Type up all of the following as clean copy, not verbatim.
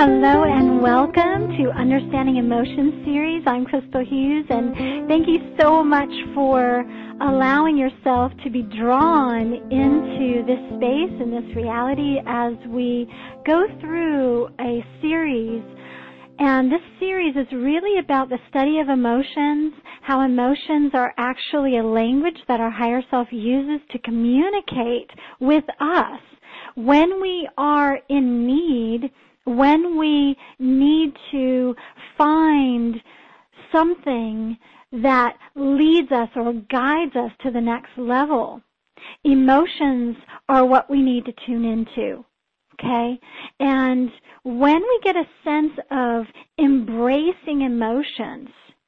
Hello and welcome to Understanding Emotions series. I'm Crystal Hughes, and thank you so much for allowing yourself to be drawn into this space and this reality as we go through a series. And this series is really about the study of emotions, how emotions are actually a language that our higher self uses to communicate with us when we are in need, when we need to find something that leads us or guides us to the next level. Emotions are what we need to tune into, okay? And when we get a sense of embracing emotions,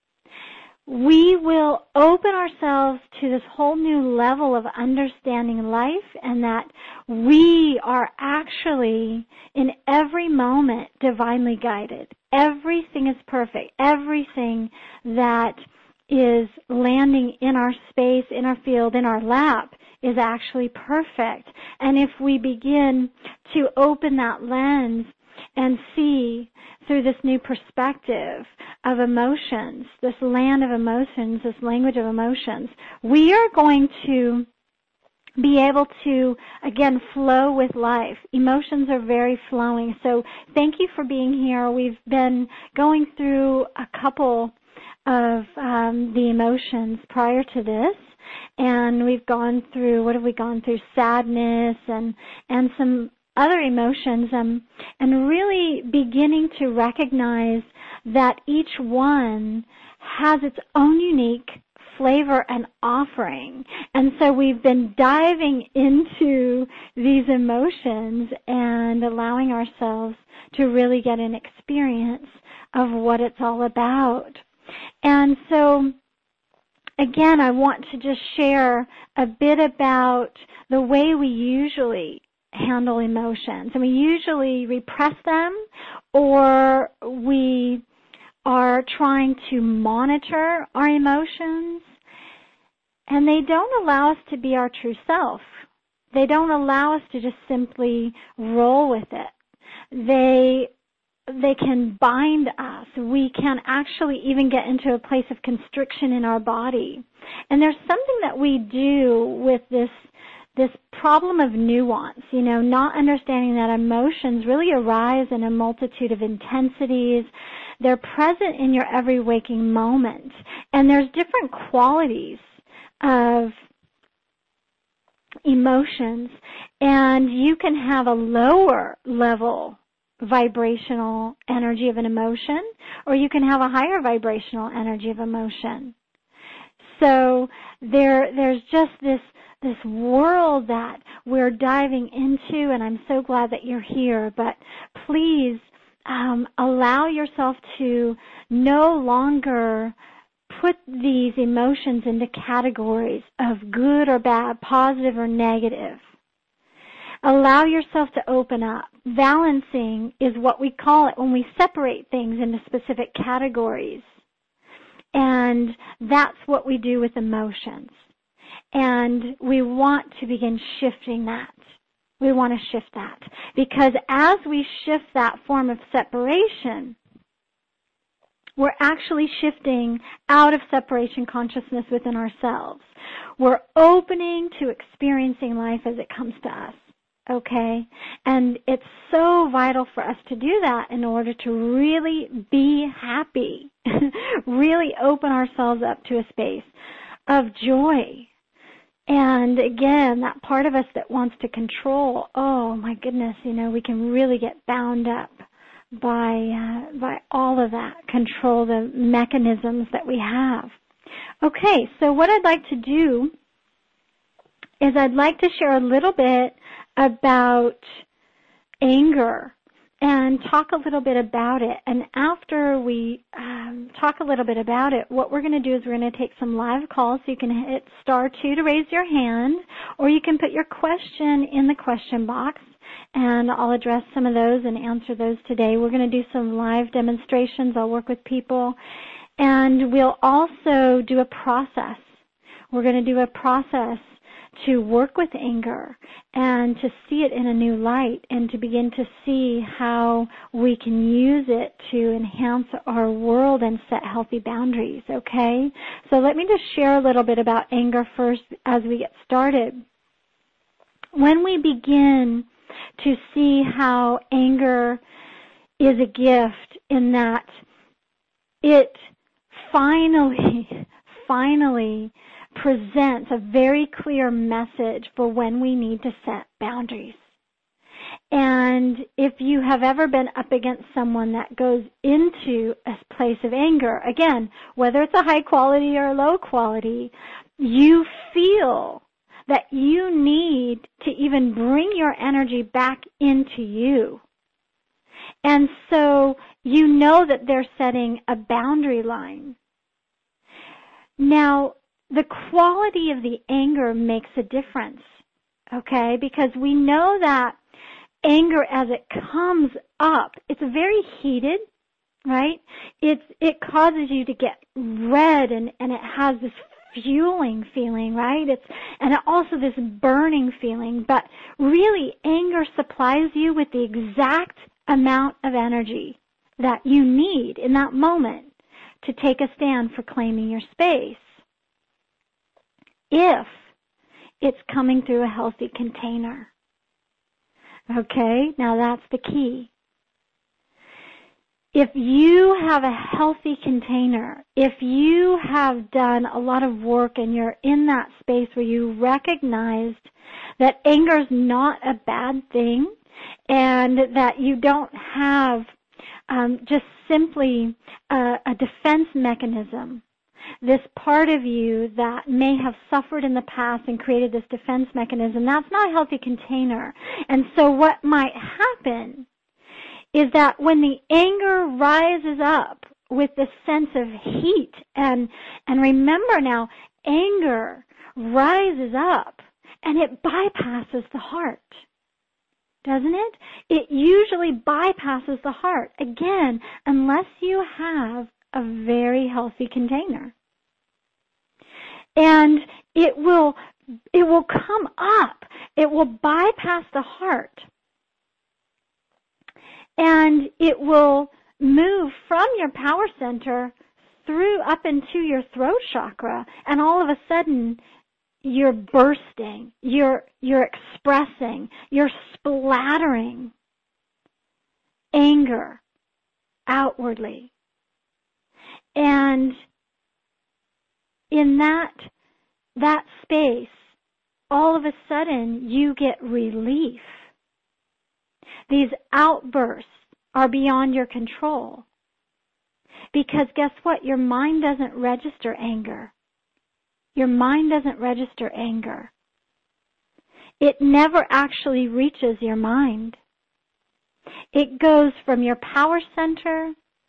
we will open ourselves to this whole new level of understanding life, and that we are actually in every moment divinely guided. Everything is perfect. Everything that is landing in our space, in our field, in our lap is actually perfect. And if we begin to open that lens and see through this new perspective of emotions, this land of emotions, this language of emotions, we are going to be able to, again, flow with life. Emotions are very flowing. So thank you for being here. We've been going through a couple of the emotions prior to this, and we've gone through, what have we gone through? Sadness and some other emotions, and really beginning to recognize that each one has its own unique flavor and offering. And so we've been diving into these emotions and allowing ourselves to really get an experience of what it's all about. And so, again, I want to just share a bit about the way we usually handle emotions. And we usually repress them, or we are trying to monitor our emotions, and they don't allow us to be our true self. They don't allow us to just simply roll with it. They can bind us. We can actually even get into a place of constriction in our body. And there's something that we do with this problem of nuance, not understanding that emotions really arise in a multitude of intensities. They're present in your every waking moment. And there's different qualities of emotions. And you can have a lower level vibrational energy of an emotion, or you can have a higher vibrational energy of emotion. So there's just this world that we're diving into, and I'm so glad that you're here. But please allow yourself to no longer put these emotions into categories of good or bad, positive or negative. Allow yourself to open up. Balancing is what we call it when we separate things into specific categories. And that's what we do with emotions. And we want to begin shifting that. We want to shift that. Because as we shift that form of separation, we're actually shifting out of separation consciousness within ourselves. We're opening to experiencing life as it comes to us. Okay? And it's so vital for us to do that in order to really be happy, really open ourselves up to a space of joy. And again, that part of us that wants to control, oh my goodness, we can really get bound up by all of that control, the mechanisms that we have. Okay, so what I'd like to do is I'd like to share a little bit about anger and talk a little bit about it. And after we talk a little bit about it, what we're going to do is we're going to take some live calls. So you can hit *2 to raise your hand, or you can put your question in the question box, and I'll address some of those and answer those today. We're going to do some live demonstrations. I'll work with people. And we'll also do a process. We're going to do a process to work with anger and to see it in a new light and to begin to see how we can use it to enhance our world and set healthy boundaries, okay? So let me just share a little bit about anger first as we get started. When we begin to see how anger is a gift in that it finally presents a very clear message for when we need to set boundaries. And if you have ever been up against someone that goes into a place of anger, again, whether it's a high quality or a low quality, you feel that you need to even bring your energy back into you. And so you know that they're setting a boundary line. Now, the quality of the anger makes a difference, okay? Because we know that anger as it comes up, it's very heated, right? It causes you to get red and it has this fueling feeling, right? And also this burning feeling, but really anger supplies you with the exact amount of energy that you need in that moment to take a stand for claiming your space, if it's coming through a healthy container. Okay, now that's the key. If you have a healthy container, if you have done a lot of work and you're in that space where you recognized that anger is not a bad thing and that you don't have just simply a defense mechanism, this part of you that may have suffered in the past and created this defense mechanism, that's not a healthy container. And so what might happen is that when the anger rises up with the sense of heat, and remember now, anger rises up and it bypasses the heart, doesn't it? It usually bypasses the heart, again, unless you have a very healthy container. And it will come up. It will bypass the heart. And it will move from your power center through up into your throat chakra, and all of a sudden you're bursting, you're expressing, you're splattering anger outwardly. And in that space, all of a sudden you get relief. These outbursts are beyond your control. Because guess what? Your mind doesn't register anger. Your mind doesn't register anger. It never actually reaches your mind. It goes from your power center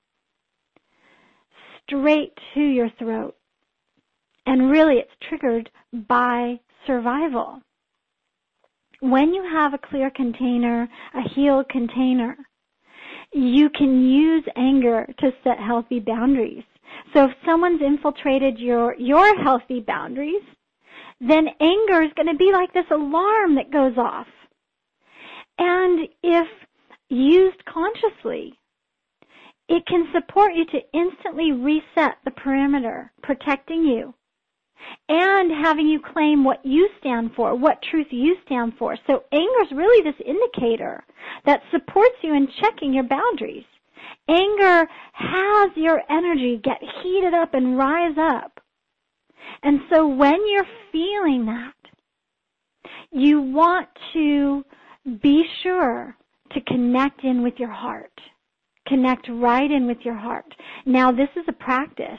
straight to your throat. And really it's triggered by survival. When you have a clear container, a healed container, you can use anger to set healthy boundaries. So if someone's infiltrated your healthy boundaries, then anger is going to be like this alarm that goes off. And if used consciously, it can support you to instantly reset the perimeter, protecting you, and having you claim what you stand for, what truth you stand for. So anger is really this indicator that supports you in checking your boundaries. Anger has your energy get heated up and rise up. And so when you're feeling that, you want to be sure to connect in with your heart. Connect right in with your heart. Now, this is a practice.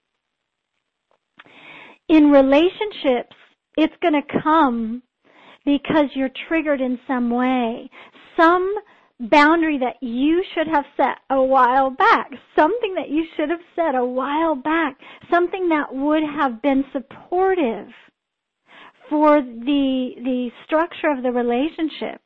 In relationships, it's going to come because you're triggered in some way. Some boundary that you should have set a while back. Something that you should have set a while back. Something that would have been supportive for the structure of the relationship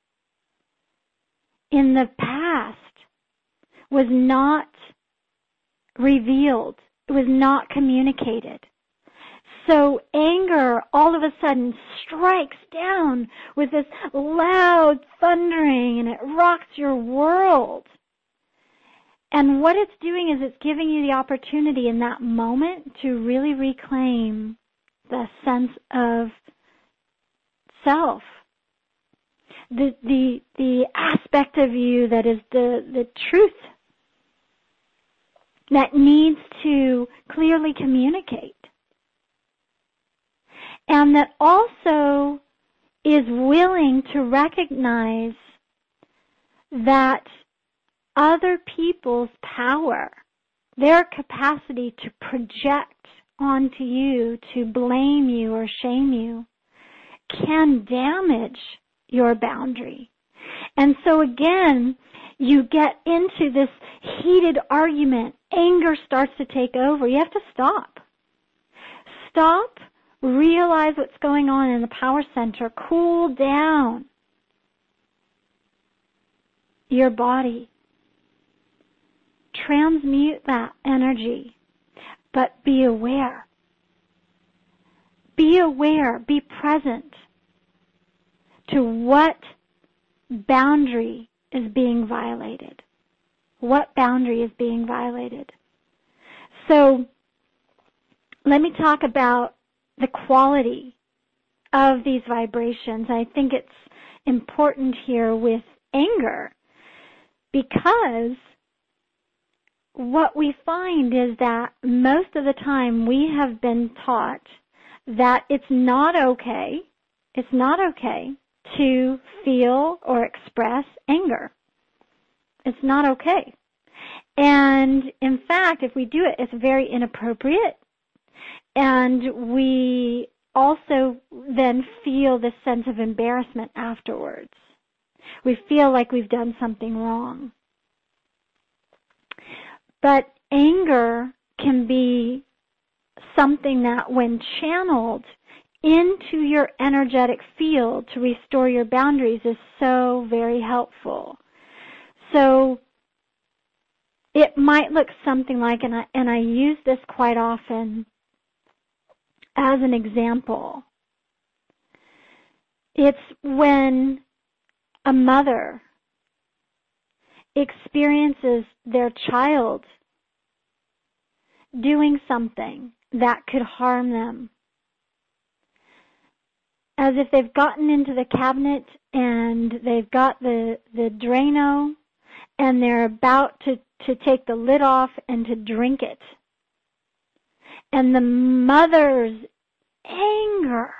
in the past was not revealed. It was not communicated. So anger all of a sudden strikes down with this loud thundering, and it rocks your world. And what it's doing is it's giving you the opportunity in that moment to really reclaim the sense of self. The aspect of you that is the truth that needs to clearly communicate. And that also is willing to recognize that other people's power, their capacity to project onto you, to blame you or shame you, can damage your boundary. And so again, you get into this heated argument. Anger starts to take over. You have to stop. Stop, realize what's going on in the power center, cool down your body. Transmute that energy, but be aware. Be aware, be present to what boundary is being violated. What boundary is being violated? So, let me talk about the quality of these vibrations. I think it's important here with anger because what we find is that most of the time we have been taught that it's not okay to feel or express anger. It's not okay. And in fact, if we do it, it's very inappropriate. And we also then feel this sense of embarrassment afterwards. We feel like we've done something wrong. But anger can be something that when channeled into your energetic field to restore your boundaries is so very helpful. So it might look something like, and I use this quite often as an example, it's when a mother experiences their child doing something that could harm them. As if they've gotten into the cabinet and they've got the Drano and they're about to take the lid off and to drink it. And the mother's anger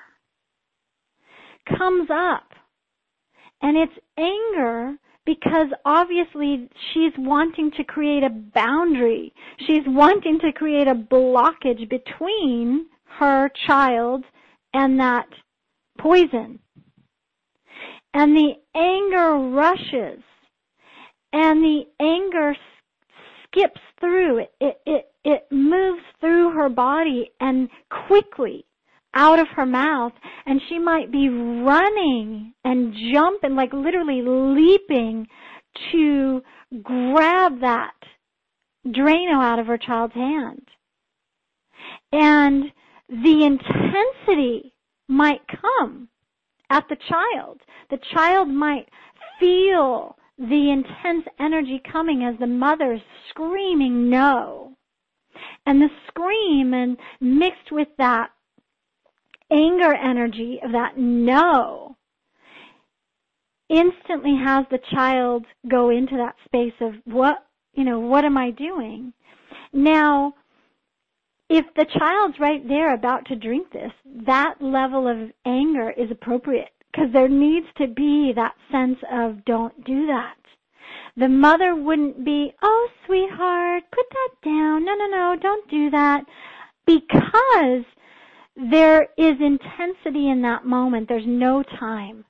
comes up. And it's anger because obviously she's wanting to create a boundary. She's wanting to create a blockage between her child and that poison. And the anger rushes. And the anger skips through. It moves through her body and quickly out of her mouth, and she might be running and jumping, like literally leaping to grab that Drano out of her child's hand. And the intensity might come at the child. The child might feel the intense energy coming as the mother's screaming no. And the scream, and mixed with that anger energy of that no, instantly has the child go into that space of what am I doing? Now, if the child's right there about to drink this, that level of anger is appropriate because there needs to be that sense of don't do that. The mother wouldn't be, oh, sweetheart, put that down. No, don't do that. Because there is intensity in that moment. There's no time.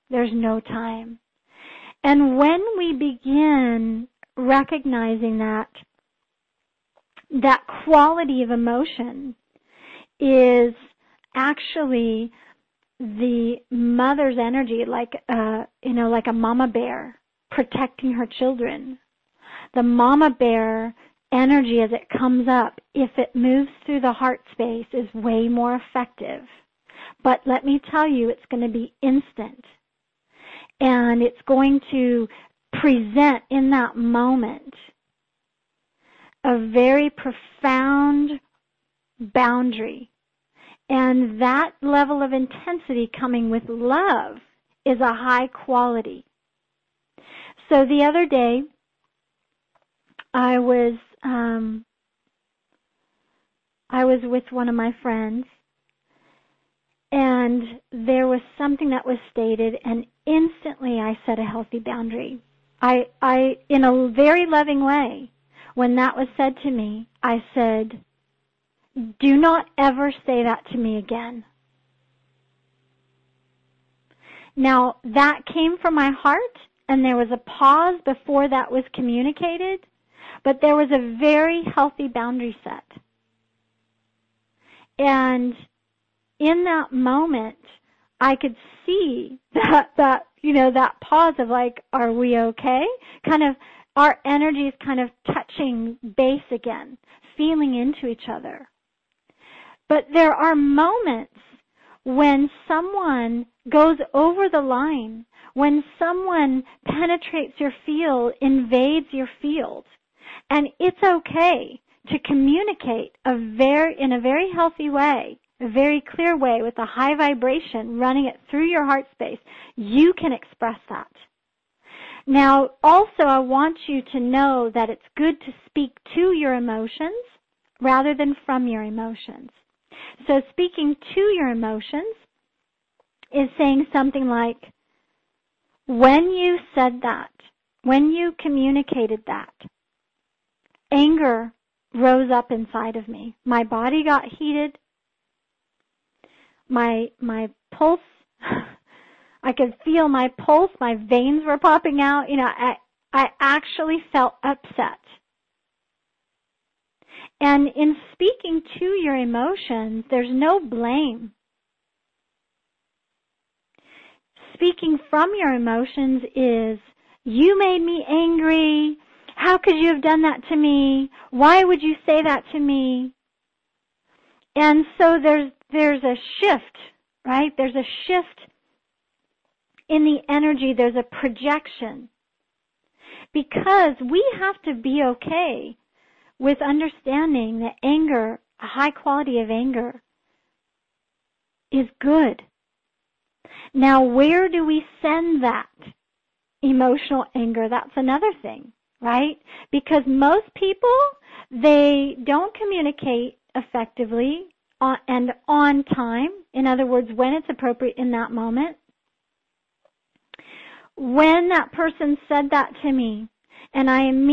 And when we begin recognizing that quality of emotion is actually the mother's energy, like a mama bear protecting her children. The mama bear energy as it comes up, if it moves through the heart space, is way more effective. But let me tell you, it's going to be instant. And it's going to present in that moment a very profound boundary. And that level of intensity coming with love is a high quality. So the other day, I was with one of my friends, and there was something that was stated, and instantly I set a healthy boundary. I in a very loving way, when that was said to me, I said, "Do not ever say that to me again." Now, that came from my heart, and there was a pause before that was communicated, but there was a very healthy boundary set. And in that moment, I could see that pause of like, are we okay? Kind of, our energies kind of touching base again, feeling into each other. But there are moments when someone goes over the line, when someone penetrates your field, invades your field, and it's okay to communicate in a very healthy way, a very clear way with a high vibration running it through your heart space. You can express that. Now, also, I want you to know that it's good to speak to your emotions rather than from your emotions. So speaking to your emotions is saying something like, when you said that, when you communicated that, anger rose up inside of me. My body got heated. My pulse, I could feel my pulse. My veins were popping out. I actually felt upset. And in speaking to your emotions, there's no blame. Speaking from your emotions is, you made me angry. How could you have done that to me? Why would you say that to me? And so there's a shift, right? There's a shift in the energy. There's a projection. Because we have to be okay with understanding that anger, a high quality of anger, is good. Now, where do we send that emotional anger? That's another thing, right? Because most people, they don't communicate effectively and on time. In other words, when it's appropriate in that moment. When that person said that to me, and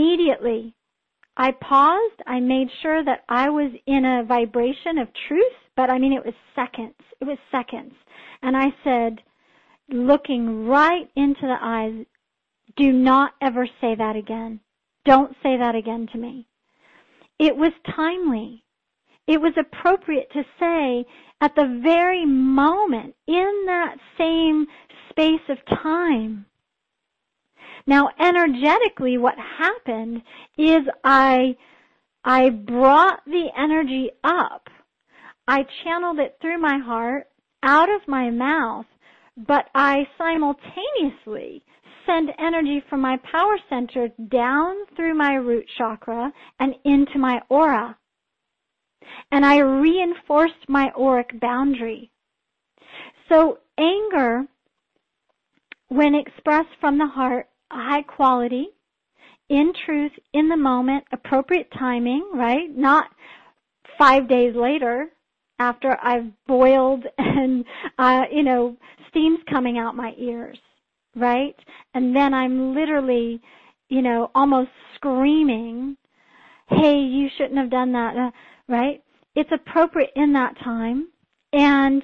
I paused, I made sure that I was in a vibration of truth, but it was seconds. It was seconds. And I said, looking right into the eyes, do not ever say that again. Don't say that again to me. It was timely. It was appropriate to say at the very moment, in that same space of time. Now, energetically, what happened is I brought the energy up. I channeled it through my heart, out of my mouth, but I simultaneously send energy from my power center down through my root chakra and into my aura. And I reinforced my auric boundary. So anger, when expressed from the heart, high quality, in truth, in the moment, appropriate timing, right? Not 5 days later after I've boiled and, steam's coming out my ears, right? And then I'm literally, almost screaming, hey, you shouldn't have done that, right? It's appropriate in that time. And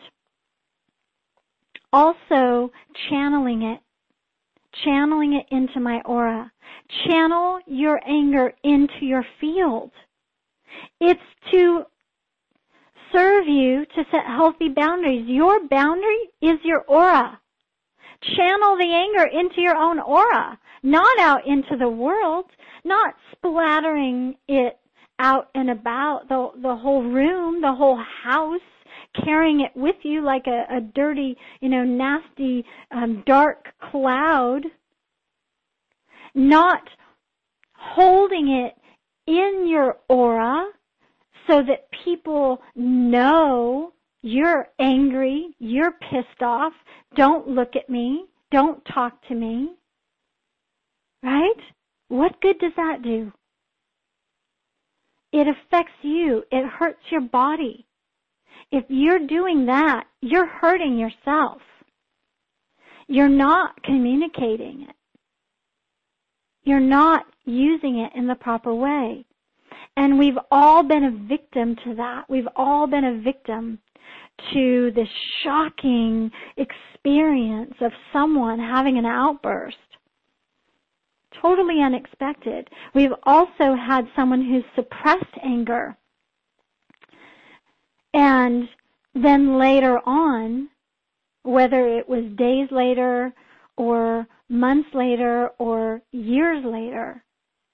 also channeling it into my aura. Channel your anger into your field. It's to serve you to set healthy boundaries. Your boundary is your aura. Channel the anger into your own aura, not out into the world, not splattering it out and about, the whole room, the whole house, carrying it with you like a dirty, nasty, dark cloud, not holding it in your aura so that people know you're angry, you're pissed off, don't look at me, don't talk to me, right? What good does that do? It affects you. It hurts your body. If you're doing that, you're hurting yourself. You're not communicating it. You're not using it in the proper way. And we've all been a victim to that. We've all been a victim to the shocking experience of someone having an outburst. Totally unexpected. We've also had someone who's suppressed anger. And then later on, whether it was days later or months later or years later,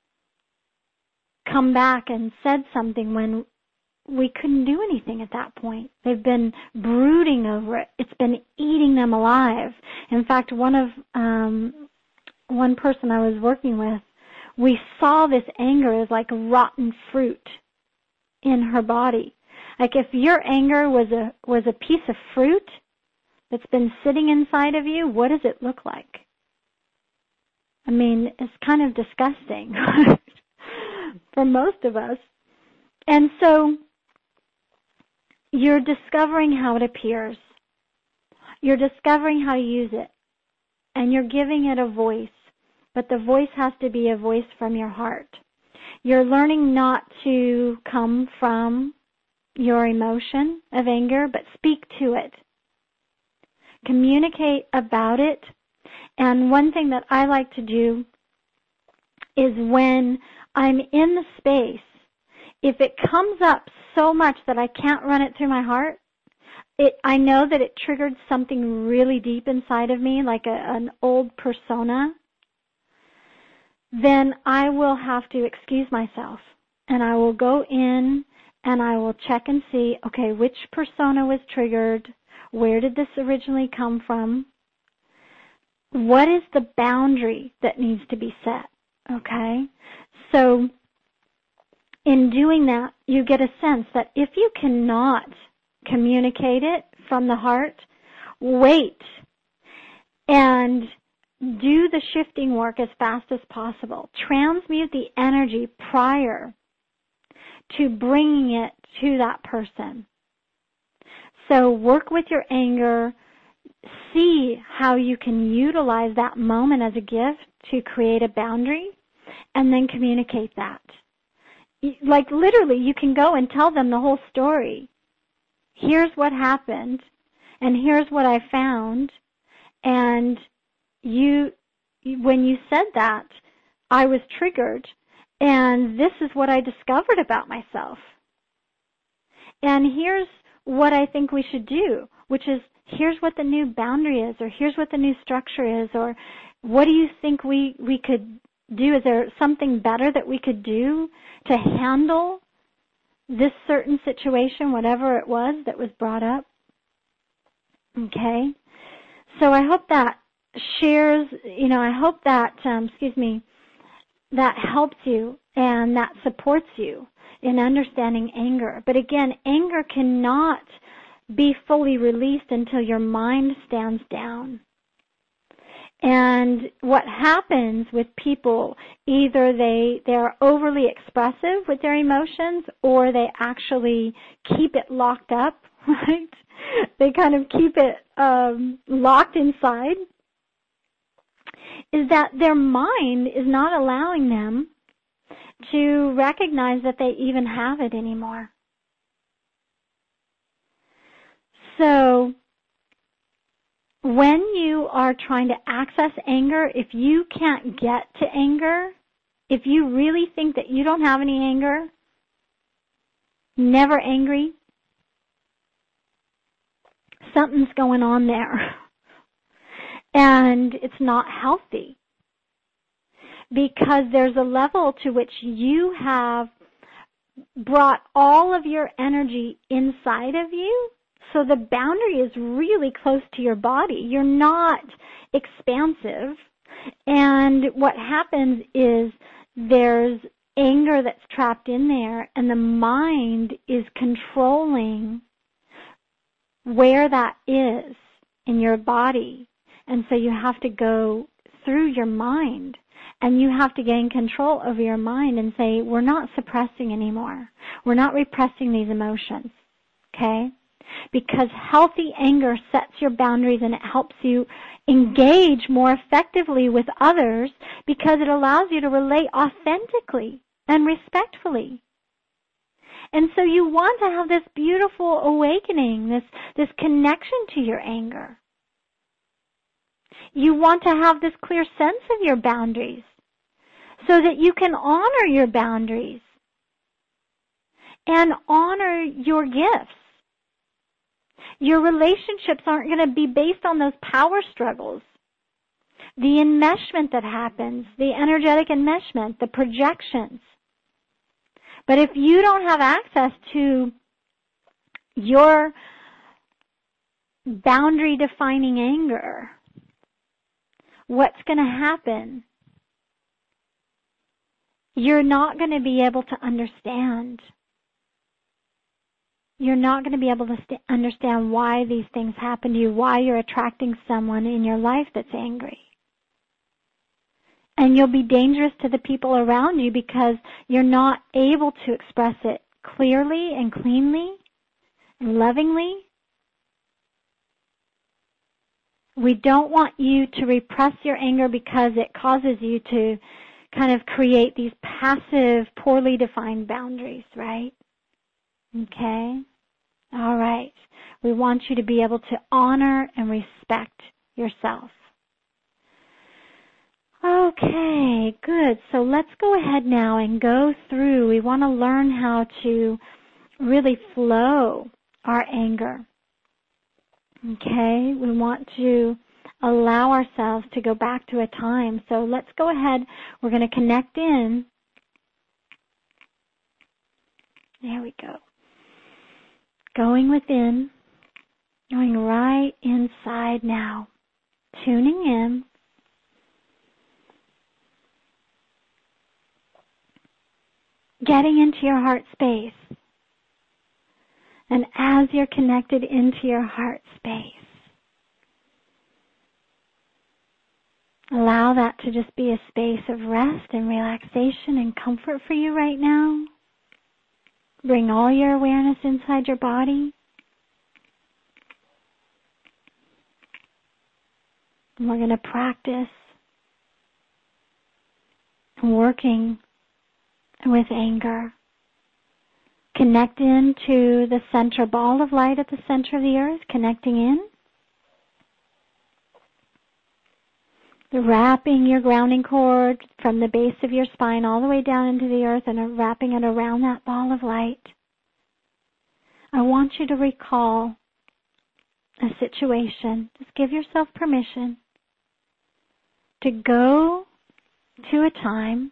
come back and said something when we couldn't do anything at that point. They've been brooding over it. It's been eating them alive. In fact, one person I was working with, we saw this anger as like rotten fruit in her body. Like if your anger was a piece of fruit that's been sitting inside of you, what does it look like? I mean, it's kind of disgusting for most of us. And so you're discovering how it appears. You're discovering how to use it. And you're giving it a voice. But the voice has to be a voice from your heart. You're learning not to come from your emotion of anger, but speak to it. Communicate about it. And one thing that I like to do is when I'm in the space, if it comes up so much that I can't run it through my heart, I know that it triggered something really deep inside of me, like an old persona, then I will have to excuse myself. And I will go in and I will check and see, okay, which persona was triggered? Where did this originally come from? What is the boundary that needs to be set? Okay? So in doing that, you get a sense that if you cannot communicate it from the heart, wait and do the shifting work as fast as possible. Transmute the energy prior to bringing it to that person. So work with your anger. See how you can utilize that moment as a gift to create a boundary, and then communicate that. Like literally, you can go and tell them the whole story. Here's what happened, and here's what I found, and when you said that, I was triggered, and this is what I discovered about myself. And here's what I think we should do, which is, here's what the new boundary is, or here's what the new structure is, or what do you think we could do? Is there something better that we could do to handle this certain situation, whatever it was that was brought up? Okay? So I hope that shares, I hope that, that helps you and that supports you in understanding anger. But again, anger cannot be fully released until your mind stands down. And what happens with people, either they're overly expressive with their emotions, or they actually keep it locked up, right? They kind of keep it locked inside, is that their mind is not allowing them to recognize that they even have it anymore. So when you are trying to access anger, if you can't get to anger, if you really think that you don't have any anger, never angry, something's going on there. And it's not healthy. Because there's a level to which you have brought all of your energy inside of you. So the boundary is really close to your body. You're not expansive. And what happens is there's anger that's trapped in there, and the mind is controlling where that is in your body. And so you have to go through your mind, and you have to gain control over your mind and say, we're not suppressing anymore. We're not repressing these emotions, okay? Because healthy anger sets your boundaries, and it helps you engage more effectively with others because it allows you to relate authentically and respectfully. And so you want to have this beautiful awakening, this connection to your anger. You want to have this clear sense of your boundaries so that you can honor your boundaries and honor your gifts. Your relationships aren't going to be based on those power struggles. The enmeshment that happens, the energetic enmeshment, the projections. But if you don't have access to your boundary-defining anger, what's going to happen? You're not going to be able to understand. You're not going to be able to understand why these things happen to you, why you're attracting someone in your life that's angry. And you'll be dangerous to the people around you because you're not able to express it clearly and cleanly and lovingly. We don't want you to repress your anger because it causes you to kind of create these passive, poorly defined boundaries, right? Okay? All right. We want you to be able to honor and respect yourself. Okay, good. So let's go ahead now and go through. We want to learn how to really flow our anger. Okay? We want to allow ourselves to go back to a time. So let's go ahead. We're going to connect in. There we go. Going within, going right inside now, tuning in. Getting into your heart space. And as you're connected into your heart space, allow that to just be a space of rest and relaxation and comfort for you right now. Bring all your awareness inside your body. And we're going to practice working with anger. Connect into the center ball of light at the center of the earth, connecting in. Wrapping your grounding cord from the base of your spine all the way down into the earth and wrapping it around that ball of light. I want you to recall a situation. Just give yourself permission to go to a time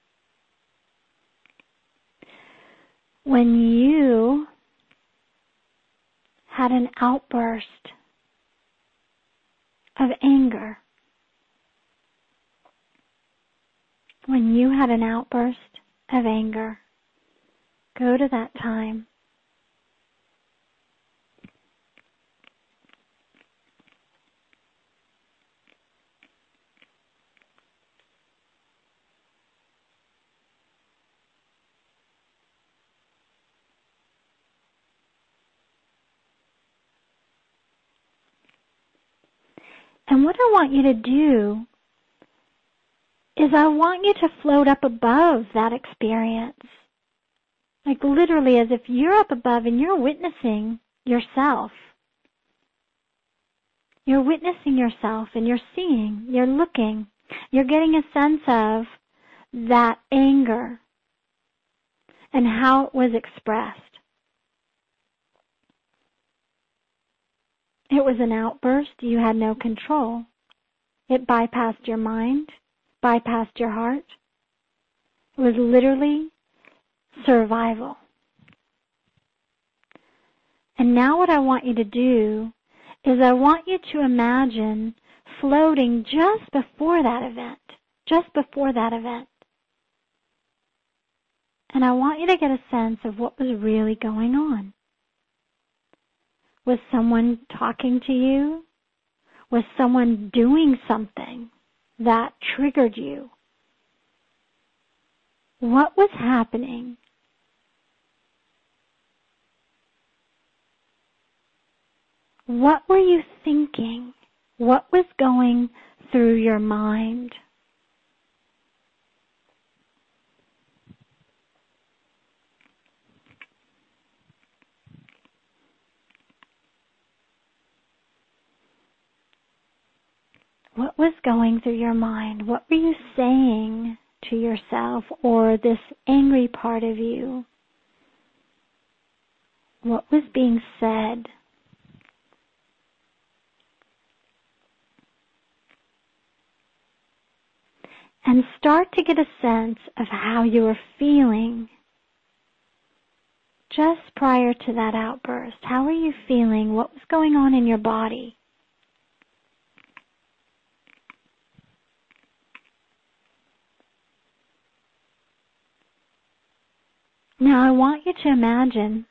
when you had an outburst of anger. When you had an outburst of anger, go to that time. And what I want you to do is I want you to float up above that experience. Like literally as if you're up above and you're witnessing yourself. You're witnessing yourself and you're seeing, you're looking, you're getting a sense of that anger and how it was expressed. It was an outburst. You had no control. It bypassed your mind, bypassed your heart. It was literally survival. And now what I want you to do is I want you to imagine floating just before that event. Just before that event. And I want you to get a sense of what was really going on. Was someone talking to you? Was someone doing something that triggered you? What was happening? What were you thinking? What was going through your mind? What was going through your mind? What were you saying to yourself or this angry part of you? What was being said? And start to get a sense of how you were feeling just prior to that outburst. How were you feeling? What was going on in your body? Now I want you to imagine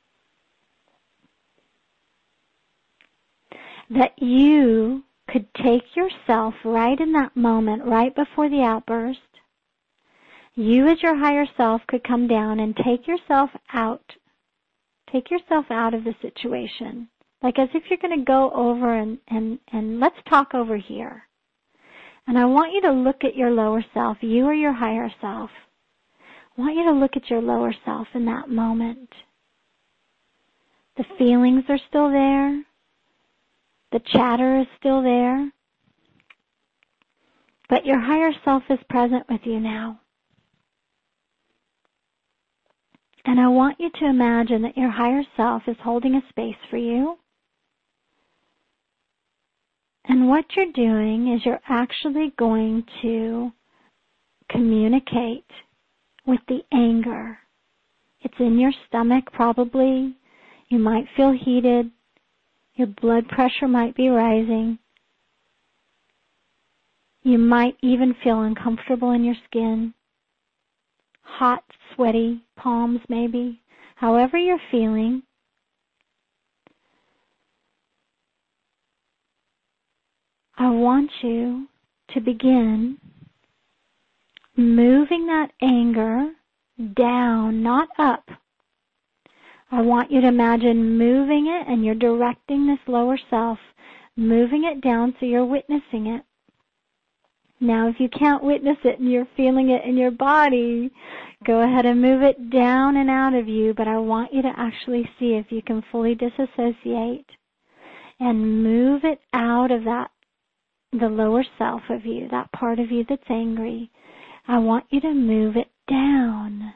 that you could take yourself right in that moment, right before the outburst. You as your higher self could come down and take yourself out. Take yourself out of the situation. Like as if you're going to go over and let's talk over here. And I want you to look at your lower self, you or your higher self. I want you to look at your lower self in that moment. The feelings are still there. The chatter is still there. But your higher self is present with you now. And I want you to imagine that your higher self is holding a space for you. And what you're doing is you're actually going to communicate with the anger. It's in your stomach probably. You might feel heated. Your blood pressure might be rising. You might even feel uncomfortable in your skin. Hot, sweaty palms maybe. However you're feeling, I want you to begin moving that anger down, not up. I want you to imagine moving it, and you're directing this lower self, moving it down so you're witnessing it. Now, if you can't witness it and you're feeling it in your body, go ahead and move it down and out of you, but I want you to actually see if you can fully disassociate and move it out of that, the lower self of you, that part of you that's angry. I want you to move it down.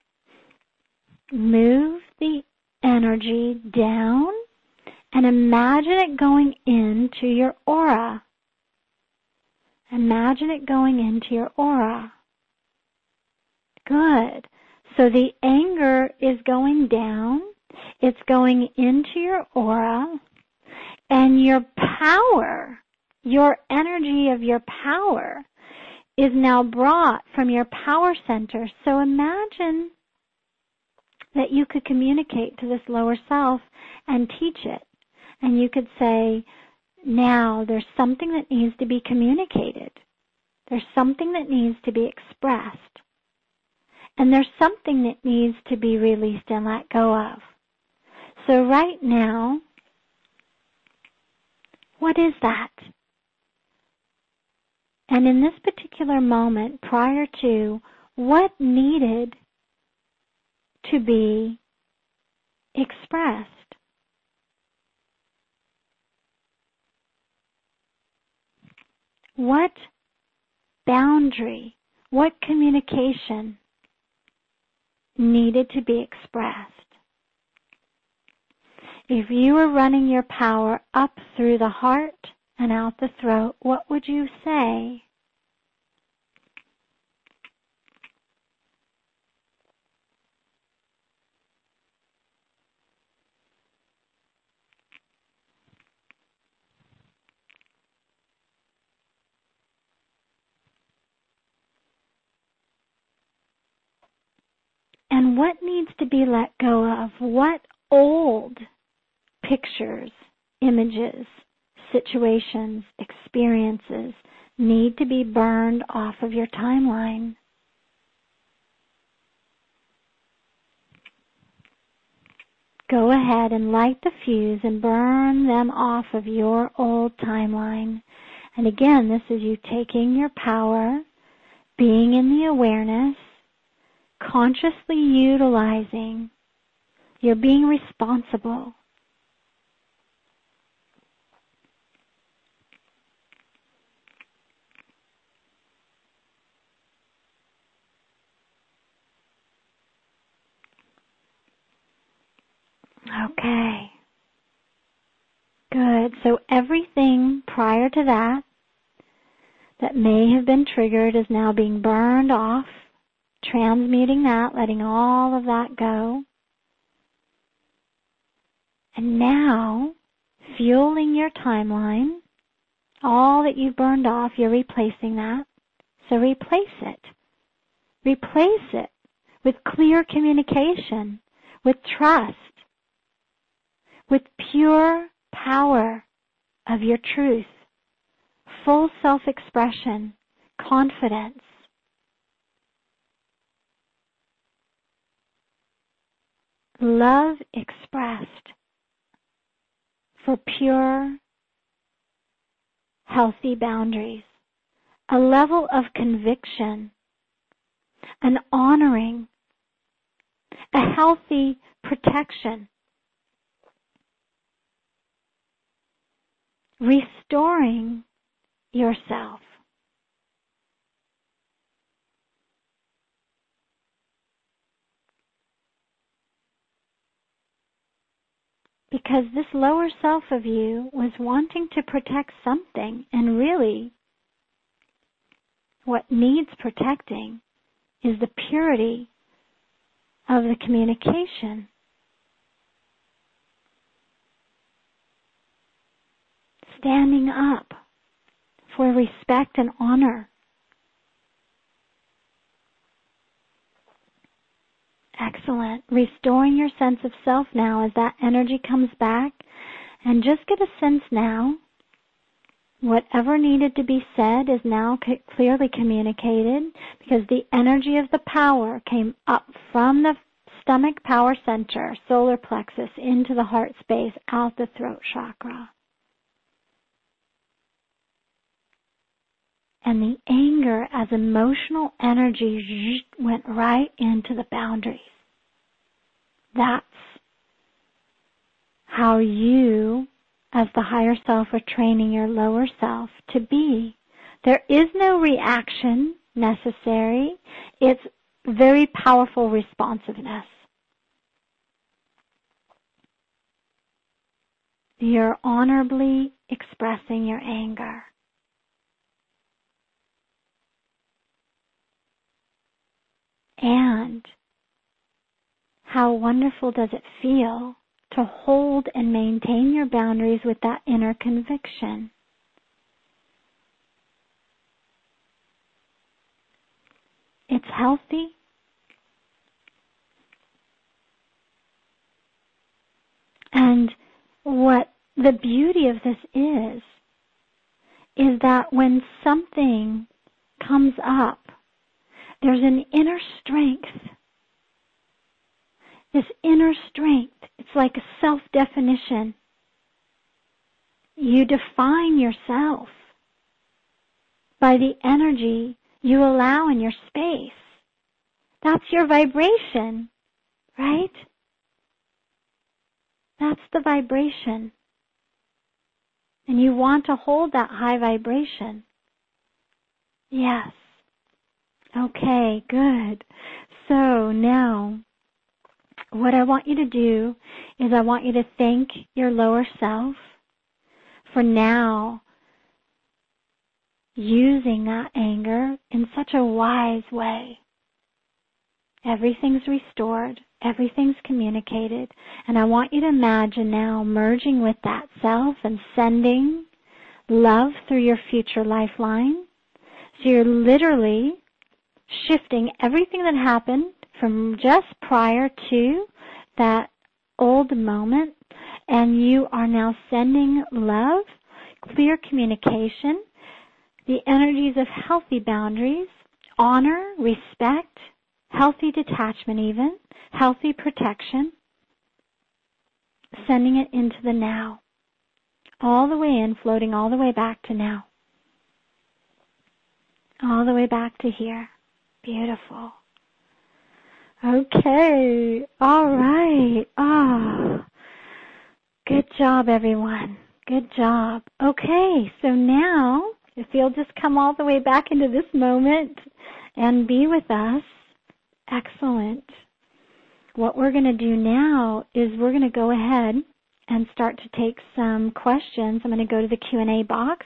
Move the energy down and imagine it going into your aura. Imagine it going into your aura. Good. So the anger is going down. It's going into your aura. And your power, your energy of your power, is now brought from your power center. So imagine that you could communicate to this lower self and teach it. And you could say, now there's something that needs to be communicated. There's something that needs to be expressed. And there's something that needs to be released and let go of. So right now, what is that? And in this particular moment, prior to, what needed to be expressed? What boundary, what communication needed to be expressed? If you were running your power up through the heart and out the throat, what would you say? . what needs to be let go of? What old pictures, images, situations, experiences need to be burned off of your timeline? Go ahead and light the fuse and burn them off of your old timeline. And again, this is you taking your power, being in the awareness, consciously utilizing. You're being responsible. Okay. Good. So everything prior to that may have been triggered is now being burned off, transmuting that, letting all of that go. And now, fueling your timeline, all that you've burned off, you're replacing that. So replace it. Replace it with clear communication, with trust, with pure power of your truth, full self-expression, confidence. Love expressed for pure, healthy boundaries. A level of conviction, an honoring, a healthy protection. Restoring yourself. Because this lower self of you was wanting to protect something, and really what needs protecting is the purity of the communication. Standing up for respect and honor. Excellent. Restoring your sense of self now as that energy comes back. And just get a sense now, whatever needed to be said is now clearly communicated, because the energy of the power came up from the stomach power center, solar plexus, into the heart space, out the throat chakra. And the anger as emotional energy went right into the boundaries. That's how you, as the higher self, are training your lower self to be. There is no reaction necessary. It's very powerful responsiveness. You're honorably expressing your anger. And how wonderful does it feel to hold and maintain your boundaries with that inner conviction? It's healthy. And what the beauty of this is that when something comes up, there's an inner strength. This inner strength, it's like a self-definition. You define yourself by the energy you allow in your space. That's your vibration, right? That's the vibration. And you want to hold that high vibration. Yes. Okay, good. So now, what I want you to do is I want you to thank your lower self for now using that anger in such a wise way. Everything's restored. Everything's communicated. And I want you to imagine now merging with that self and sending love through your future lifeline. So you're literally shifting everything that happened from just prior to that old moment, and you are now sending love, clear communication, the energies of healthy boundaries, honor, respect, healthy detachment even, healthy protection, sending it into the now, all the way in, floating all the way back to now, all the way back to here. Beautiful. Okay, all right. Good job, everyone. Good job. Okay, so now, if you'll just come all the way back into this moment and be with us. Excellent. What we're going to do now is we're going to go ahead and start to take some questions. I'm going to go to the Q&A box.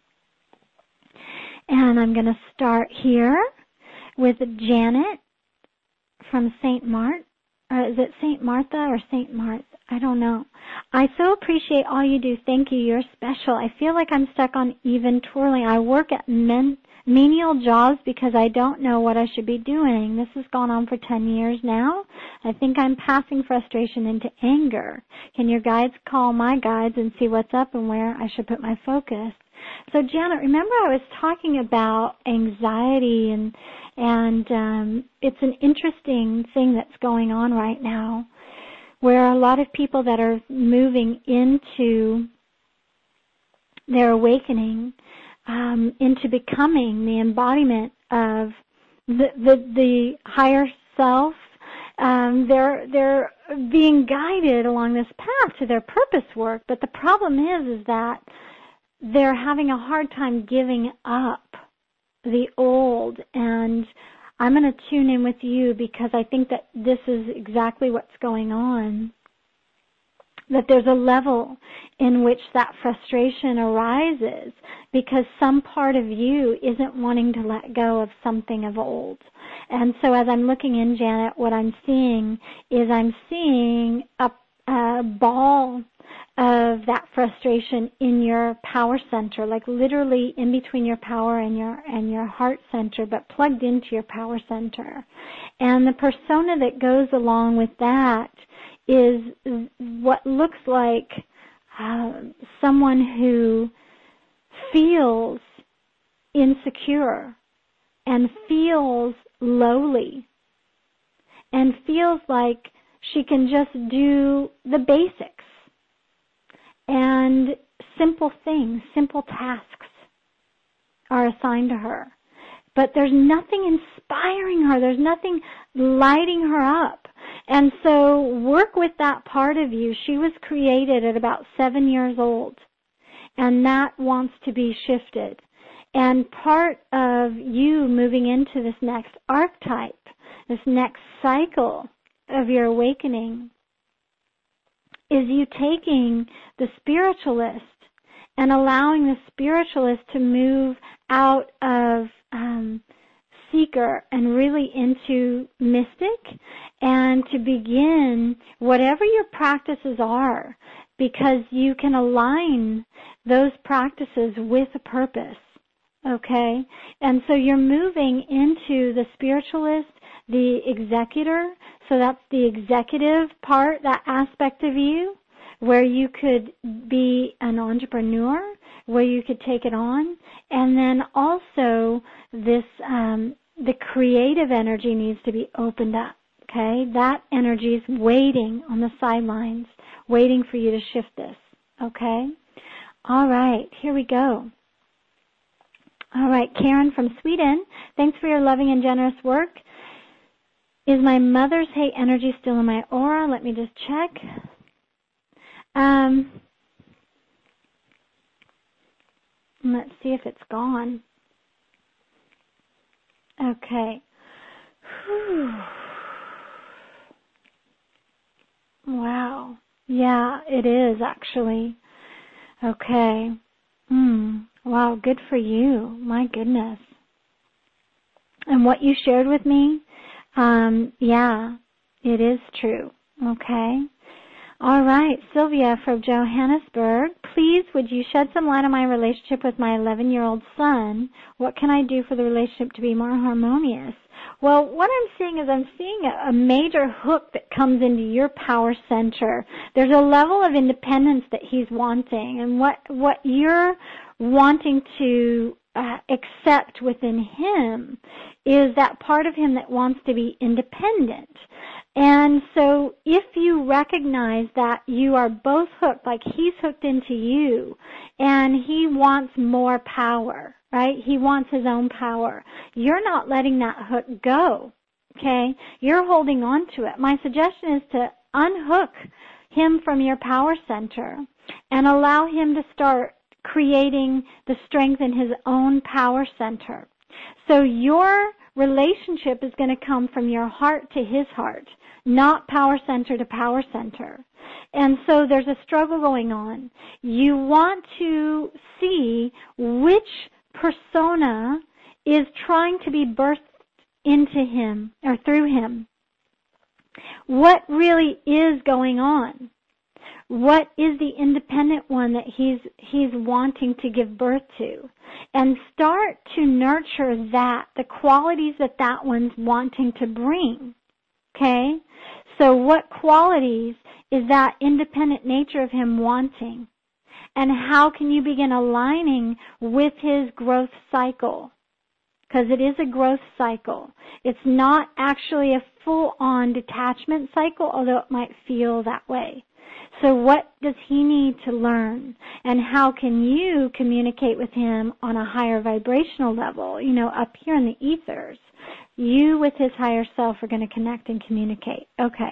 And I'm going to start here with Janet from St. Mart. Is it St. Martha or St. Martha? I don't know. I so appreciate all you do. Thank you. You're special. I feel like I'm stuck on even twirling. I work at menial jobs because I don't know what I should be doing. This has gone on for 10 years now. I think I'm passing frustration into anger. Can your guides call my guides and see what's up and where I should put my focus? So Janet, remember I was talking about anxiety and it's an interesting thing that's going on right now where a lot of people that are moving into their awakening, into becoming the embodiment of the higher self, they're being guided along this path to their purpose work, but the problem is that they're having a hard time giving up the old, and I'm going to tune in with you because I think that this is exactly what's going on, that there's a level in which that frustration arises because some part of you isn't wanting to let go of something of old. And so as I'm looking in, Janet, what I'm seeing is I'm seeing a ball of that frustration in your power center, like literally in between your power and your heart center, but plugged into your power center. And the persona that goes along with that is what looks like someone who feels insecure and feels lowly and feels like she can just do the basics and simple things, simple tasks are assigned to her. But there's nothing inspiring her. There's nothing lighting her up. And so work with that part of you. She was created at about 7 years old, and that wants to be shifted. And part of you moving into this next archetype, this next cycle of your awakening, is you taking the spiritualist and allowing the spiritualist to move out of seeker and really into mystic, and to begin whatever your practices are, because you can align those practices with a purpose, okay? And so you're moving into the spiritualist, the executor, so that's the executive part, that aspect of you, where you could be an entrepreneur, where you could take it on, and then also this, the creative energy needs to be opened up, okay? That energy is waiting on the sidelines, waiting for you to shift this, okay? All right, here we go. All right, Karen from Sweden, thanks for your loving and generous work. Is my mother's hate energy still in my aura? Let me just check. Let's see if it's gone. Okay. Whew. Wow. Yeah, it is actually. Okay. Wow, good for you. My goodness. And what you shared with me, yeah, it is true. Okay. All right, Sylvia from Johannesburg. Please, would you shed some light on my relationship with my 11-year-old son? What can I do for the relationship to be more harmonious? Well, what I'm seeing a major hook that comes into your power center. There's a level of independence that he's wanting, and what you're wanting to accept within him is that part of him that wants to be independent. And so if you recognize that you are both hooked, like he's hooked into you, and he wants more power, right? He wants his own power. You're not letting that hook go, okay? You're holding on to it. My suggestion is to unhook him from your power center and allow him to start creating the strength in his own power center. So your relationship is going to come from your heart to his heart, not power center to power center. And so there's a struggle going on. You want to see which persona is trying to be birthed into him or through him. What really is going on? What is the independent one that he's wanting to give birth to? And start to nurture that, the qualities that one's wanting to bring. Okay? So what qualities is that independent nature of him wanting? And how can you begin aligning with his growth cycle? Because it is a growth cycle. It's not actually a full-on detachment cycle, although it might feel that way. So what does he need to learn? And how can you communicate with him on a higher vibrational level, up here in the ethers? You with his higher self are going to connect and communicate. Okay.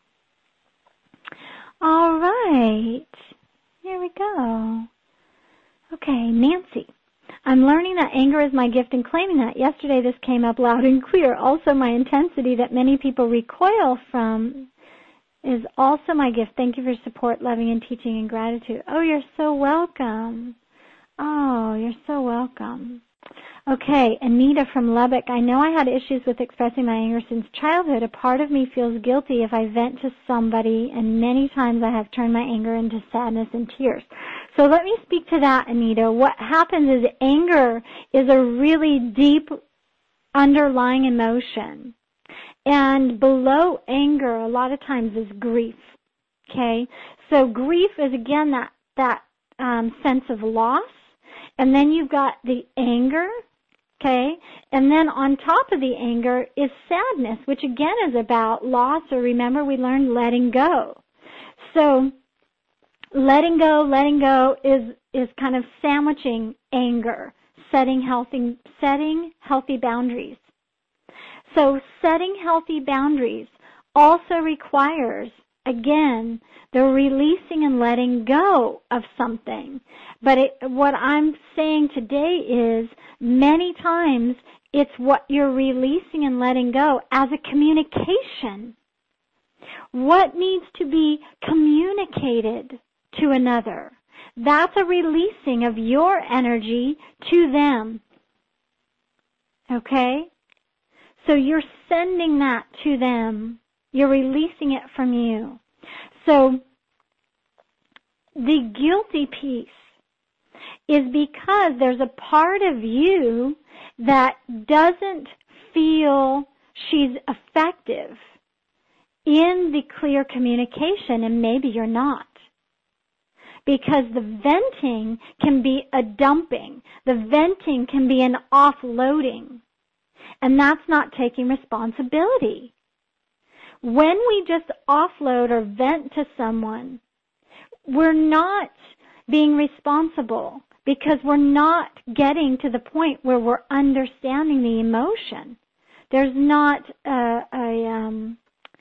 All right. Here we go. Okay, Nancy. I'm learning that anger is my gift and claiming that. Yesterday this came up loud and clear. Also my intensity that many people recoil from is also my gift. Thank you for your support, loving and teaching and gratitude. Oh, you're so welcome. Oh, you're so welcome. Okay, Anita from Lubbock. I know I had issues with expressing my anger since childhood. A part of me feels guilty if I vent to somebody, and many times I have turned my anger into sadness and tears. So let me speak to that, Anita. What happens is anger is a really deep underlying emotion. And below anger, a lot of times, is grief. Okay? So grief is, again, that sense of loss. And then you've got the anger, okay? And then on top of the anger is sadness, which again is about loss, or remember we learned letting go. So letting go is kind of sandwiching anger, setting healthy boundaries. So setting healthy boundaries also requires, again, the releasing and letting go of something. But what I'm saying today is many times it's what you're releasing and letting go as a communication. What needs to be communicated to another? That's a releasing of your energy to them. Okay? So you're sending that to them. You're releasing it from you. So the guilty piece is because there's a part of you that doesn't feel she's effective in the clear communication, and maybe you're not. Because the venting can be a dumping. The venting can be an offloading. And that's not taking responsibility. When we just offload or vent to someone, we're not being responsible because we're not getting to the point where we're understanding the emotion. There's not a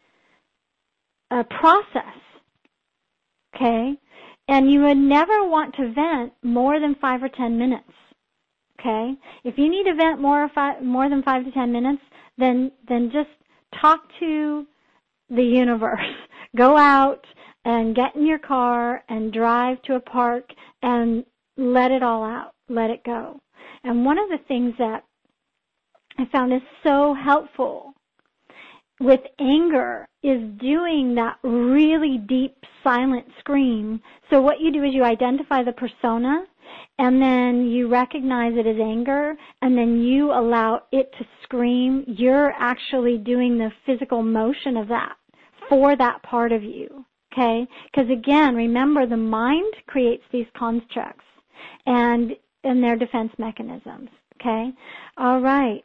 process, okay? And you would never want to vent more than 5 or 10 minutes. Okay? If you need to vent more than 5 to 10 minutes, then just talk to the universe. Go out and get in your car and drive to a park and let it all out. Let it go. And one of the things that I found is so helpful with anger is doing that really deep silent scream. So what you do is you identify the persona, and then you recognize it as anger, and then you allow it to scream. You're actually doing the physical motion of that for that part of you, okay? Because again, remember, the mind creates these constructs and their defense mechanisms, okay? All right.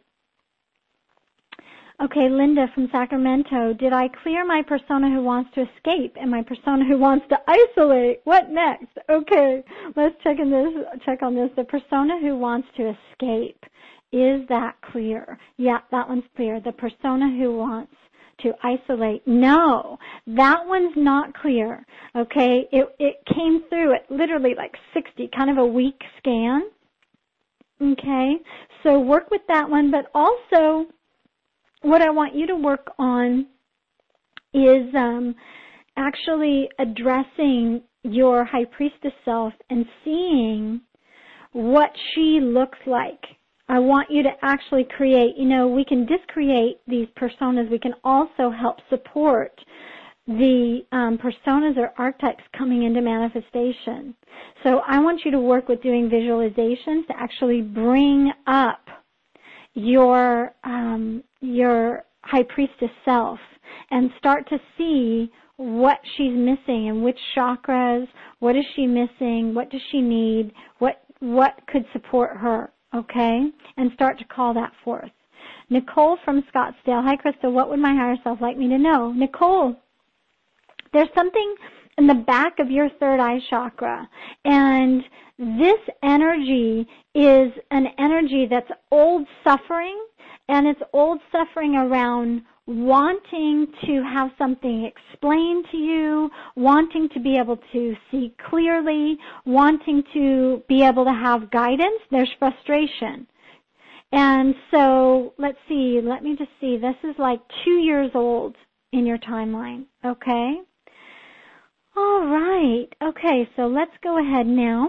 Okay, Linda from Sacramento, did I clear my persona who wants to escape and my persona who wants to isolate? What next? Okay, let's check on this. The persona who wants to escape, is that clear? Yeah, that one's clear. The persona who wants to isolate, no, that one's not clear. Okay, it came through at literally like 60, kind of a weak scan. Okay, so work with that one, but also what I want you to work on is actually addressing your high priestess self and seeing what she looks like. I want you to actually create, we can discreate these personas. We can also help support the personas or archetypes coming into manifestation. So I want you to work with doing visualizations to actually bring up your high priestess self and start to see what she's missing and which chakras, what is she missing, what does she need, what could support her, okay? And start to call that forth. Nicole from Scottsdale. Hi, Crystal. What would my higher self like me to know? Nicole, there's something in the back of your third eye chakra, and this energy is an energy that's old suffering, and it's old suffering around wanting to have something explained to you, wanting to be able to see clearly, wanting to be able to have guidance. There's frustration. And so, let me just see. This is like 2 years old in your timeline, okay? All right. Okay, so let's go ahead now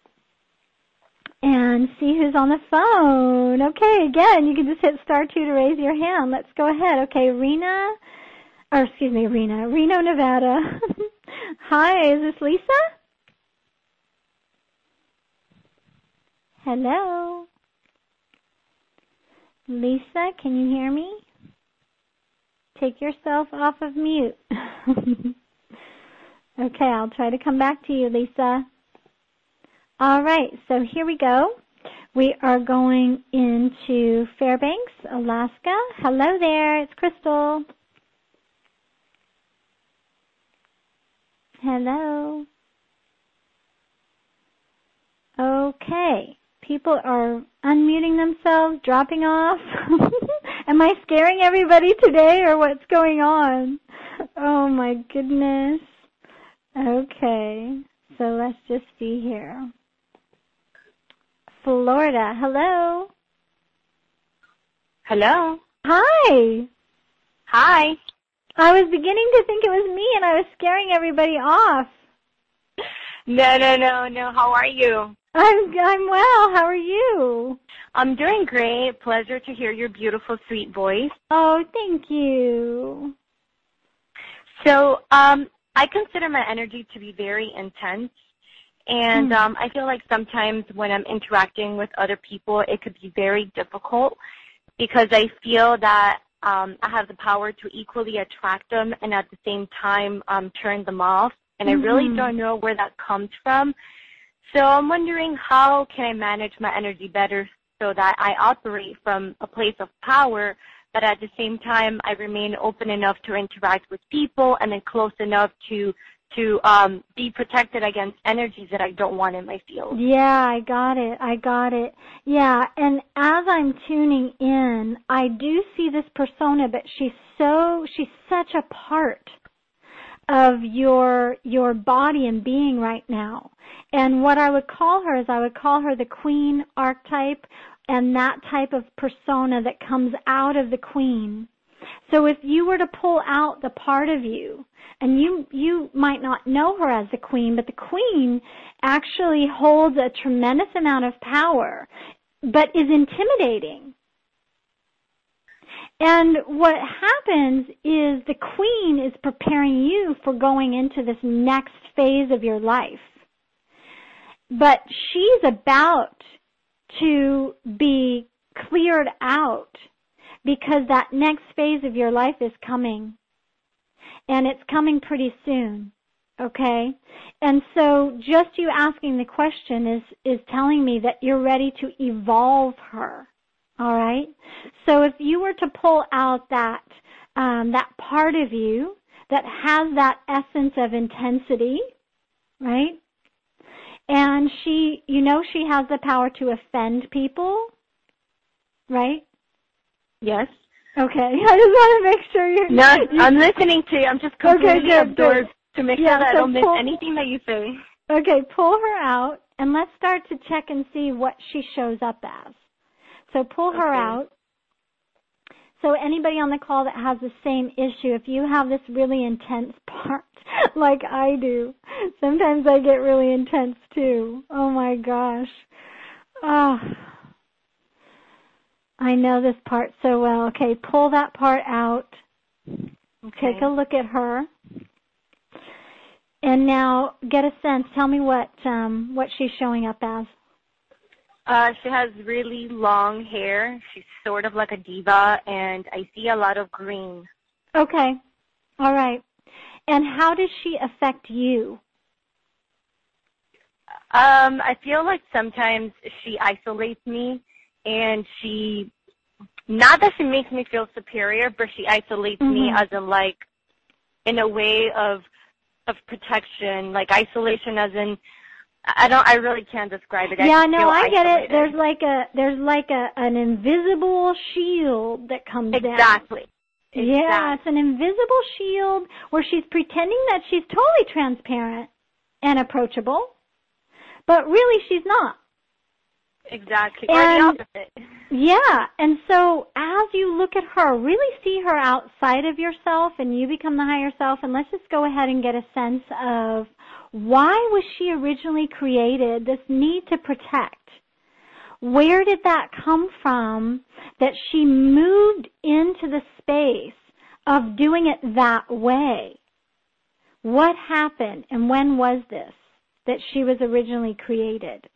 and see who's on the phone. Okay, again, you can just hit *2 to raise your hand. Let's go ahead. Okay, Reno, Nevada. Hi, is this Lisa? Hello? Lisa, can you hear me? Take yourself off of mute. Okay, I'll try to come back to you, Lisa. All right, so here we go. We are going into Fairbanks, Alaska. Hello there, it's Crystal. Hello. Okay, people are unmuting themselves, dropping off. Am I scaring everybody today, or what's going on? Oh my goodness. Okay, so let's just see here. Florida, hello. Hello. Hi. Hi. I was beginning to think it was me, and I was scaring everybody off. No. How are you? I'm well. How are you? I'm doing great. Pleasure to hear your beautiful, sweet voice. Oh, thank you. So, I consider my energy to be very intense, and I feel like sometimes when I'm interacting with other people, it could be very difficult because I feel that I have the power to equally attract them and at the same time turn them off, and I really don't know where that comes from. So I'm wondering, how can I manage my energy better so that I operate from a place of power, but at the same time I remain open enough to interact with people and then close enough to be protected against energies that I don't want in my field. Yeah, I got it. Yeah, and as I'm tuning in, I do see this persona, but she's such a part of your body and being right now. And what I would call her is, I would call her the queen archetype, and that type of persona that comes out of the queen. So if you were to pull out the part of you, and you might not know her as the queen, but the queen actually holds a tremendous amount of power, but is intimidating. And what happens is the queen is preparing you for going into this next phase of your life. But she's about to be cleared out because that next phase of your life is coming. And it's coming pretty soon. Okay? And so just you asking the question is telling me that you're ready to evolve her. All right? So if you were to pull out that part of you that has that essence of intensity, right? And she has the power to offend people, right? Yes. Okay. I just want to make sure you're... No, I'm listening to you. I'm just completely absorbed to make sure that I don't miss anything that you say. Okay, pull her out, and let's start to check and see what she shows up as. So pull her out. So anybody on the call that has the same issue, if you have this really intense part, like I do, sometimes I get really intense too. Oh my gosh. Oh, I know this part so well. Okay, pull that part out. Okay. Take a look at her. And now get a sense. Tell me what she's showing up as. She has really long hair. She's sort of like a diva, and I see a lot of green. Okay. All right. And how does she affect you? I feel like sometimes she isolates me, and not that she makes me feel superior, but she isolates me as in like, in a way of protection, like isolation as in, I really can't describe it. Yeah, no, I get it. There's like an invisible shield that comes down. Exactly. Yeah, it's an invisible shield where she's pretending that she's totally transparent and approachable, but really she's not. Exactly. Or the opposite. Yeah, and so as you look at her, really see her outside of yourself and you become the higher self, and let's just go ahead and get a sense of why was she originally created, this need to protect? Where did that come from that she moved into the space of doing it that way? What happened and when was this that she was originally created?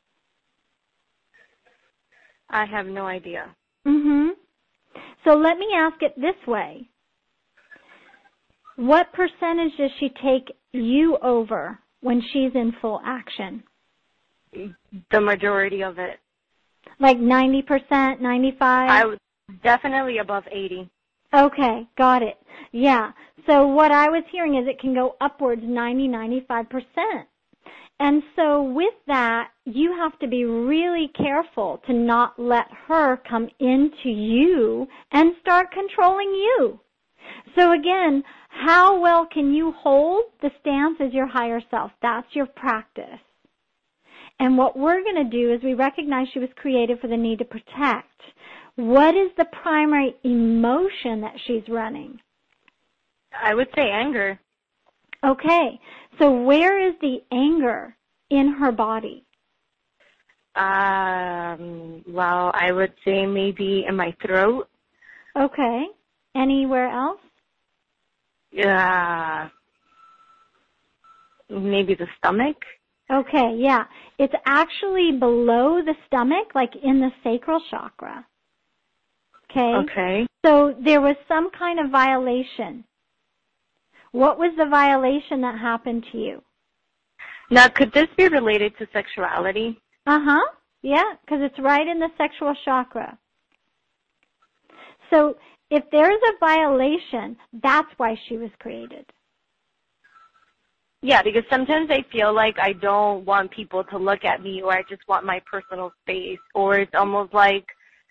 I have no idea. So let me ask it this way. What percentage does she take you over when she's in full action? The majority of it. Like 90%, 95%? I was definitely above 80. Okay, got it. Yeah. So what I was hearing is it can go upwards 90, 95%. And so with that, you have to be really careful to not let her come into you and start controlling you. So again, how well can you hold the stance as your higher self? That's your practice. And what we're going to do is we recognize she was created for the need to protect. What is the primary emotion that she's running? I would say anger. Okay, so where is the anger in her body? Well, I would say maybe in my throat. Okay, anywhere else? Maybe the stomach. Okay, yeah. It's actually below the stomach, like in the sacral chakra. Okay? Okay. So there was some kind of violation. What was the violation that happened to you? Now, could this be related to sexuality? Yeah, because it's right in the sexual chakra. So if there's a violation, that's why she was created. Yeah, because sometimes I feel like I don't want people to look at me, or I just want my personal space, or it's almost like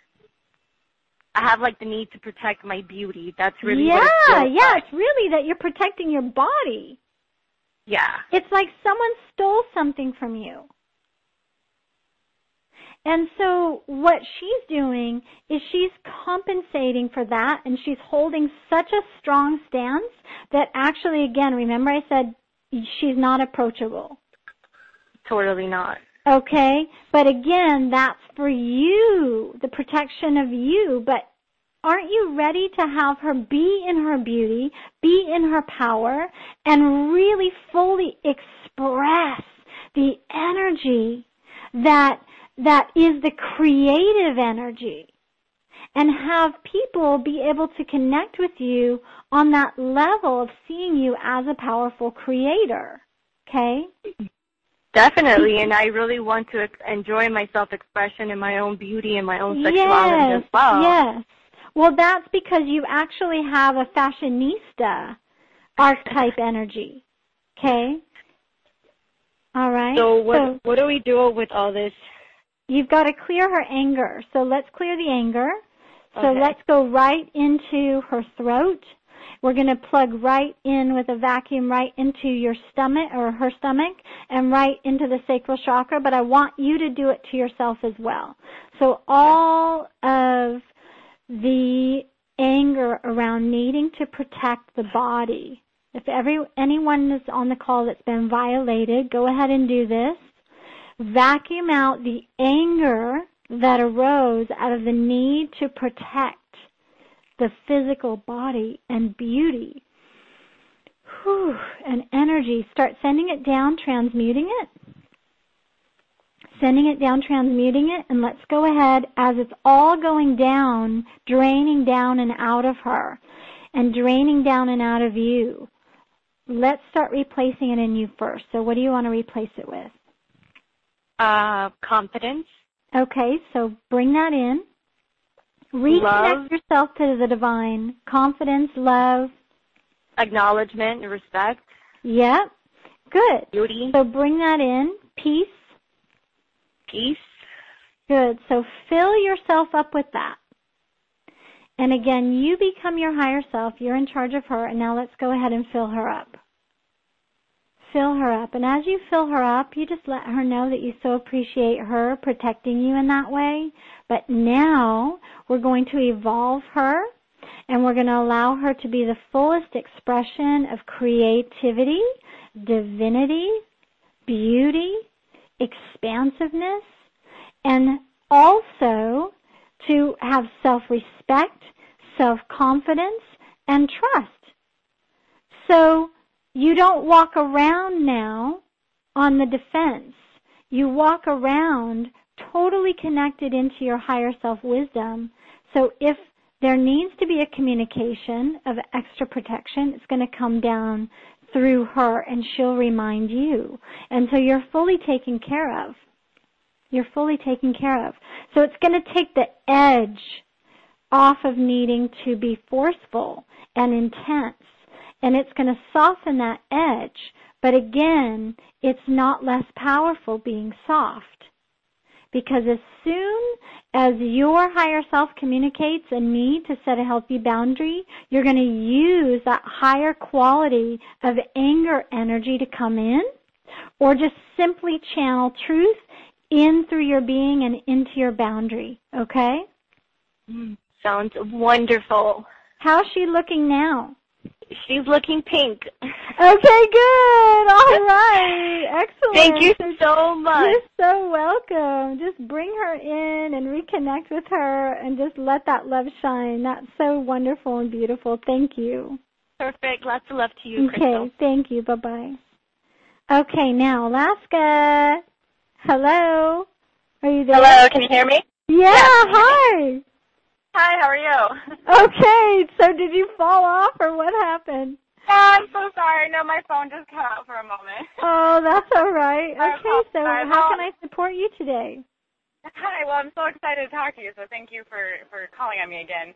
I have like the need to protect my beauty. That's really what it feels like. It's really that you're protecting your body. Yeah. It's like someone stole something from you. And so what she's doing is she's compensating for that, and she's holding such a strong stance that actually, again, remember I said she's not approachable. Totally not. Okay? But again, that's for you, the protection of you. But Aren't you ready to have her be in her beauty, be in her power, and really fully express the energy that is the creative energy, and have people be able to connect with you on that level of seeing you as a powerful creator, okay? Definitely, and I really want to enjoy my self-expression and my own beauty and my own sexuality as well. Yes. Well, that's because you actually have a fashionista archetype energy, okay? All right? So what do we do with all this? You've got to clear her anger. So let's clear the anger. So Okay. let's go right into her throat. We're going to plug right in with a vacuum right into your stomach or her stomach and right into the sacral chakra, but I want you to do it to yourself as well. So all of the anger around needing to protect the body. If anyone is on the call that's been violated, go ahead and do this. Vacuum out the anger that arose out of the need to protect the physical body and beauty. And energy. Start sending it down, transmuting it. Sending it down, transmuting it, and let's go ahead as it's all going down, draining down and out of her, and draining down and out of you. Let's start replacing it in you first. So what do you want to replace it with? Confidence. Okay, so bring that in. Reconnect yourself to the divine. Confidence, love. Acknowledgement and respect. Yep. Good. Beauty. So bring that in. Peace. Peace. Good. So fill yourself up with that. And again, you become your higher self. You're in charge of her. And now let's go ahead and fill her up. Fill her up. And as you fill her up, you just let her know that you so appreciate her protecting you in that way. But now we're going to evolve her, and we're going to allow her to be the fullest expression of creativity, divinity, beauty, expansiveness, and also to have self-respect, self-confidence, and trust. So you don't walk around now on the defense. You walk around totally connected into your higher self-wisdom. So if there needs to be a communication of extra protection, it's going to come down through her, and she'll remind you. And so you're fully taken care of. You're fully taken care of. So it's going to take the edge off of needing to be forceful and intense. And it's going to soften that edge. But again, it's not less powerful being soft. Because as soon as your higher self communicates a need to set a healthy boundary, you're going to use that higher quality of anger energy to come in, or just simply channel truth in through your being and into your boundary, okay? Sounds wonderful. How's she looking now? She's looking pink. Okay, good. All right. Excellent. Thank you so much. You're so welcome. Just bring her in and reconnect with her and just let that love shine. That's so wonderful and beautiful. Thank you. Perfect. Lots of love to you, Crystal. Okay, thank you. Bye-bye. Okay, now, Alaska. Hello. Are you there? Hello, can you hear me? Yeah, hi. Hi, how are you? Okay, so did you fall off or what happened? Yeah, I'm so sorry. No, my phone just cut out for a moment. Oh, that's all right. Okay, so apologize. how can I support you today? Hi, well, I'm so excited to talk to you, so thank you for calling on me again.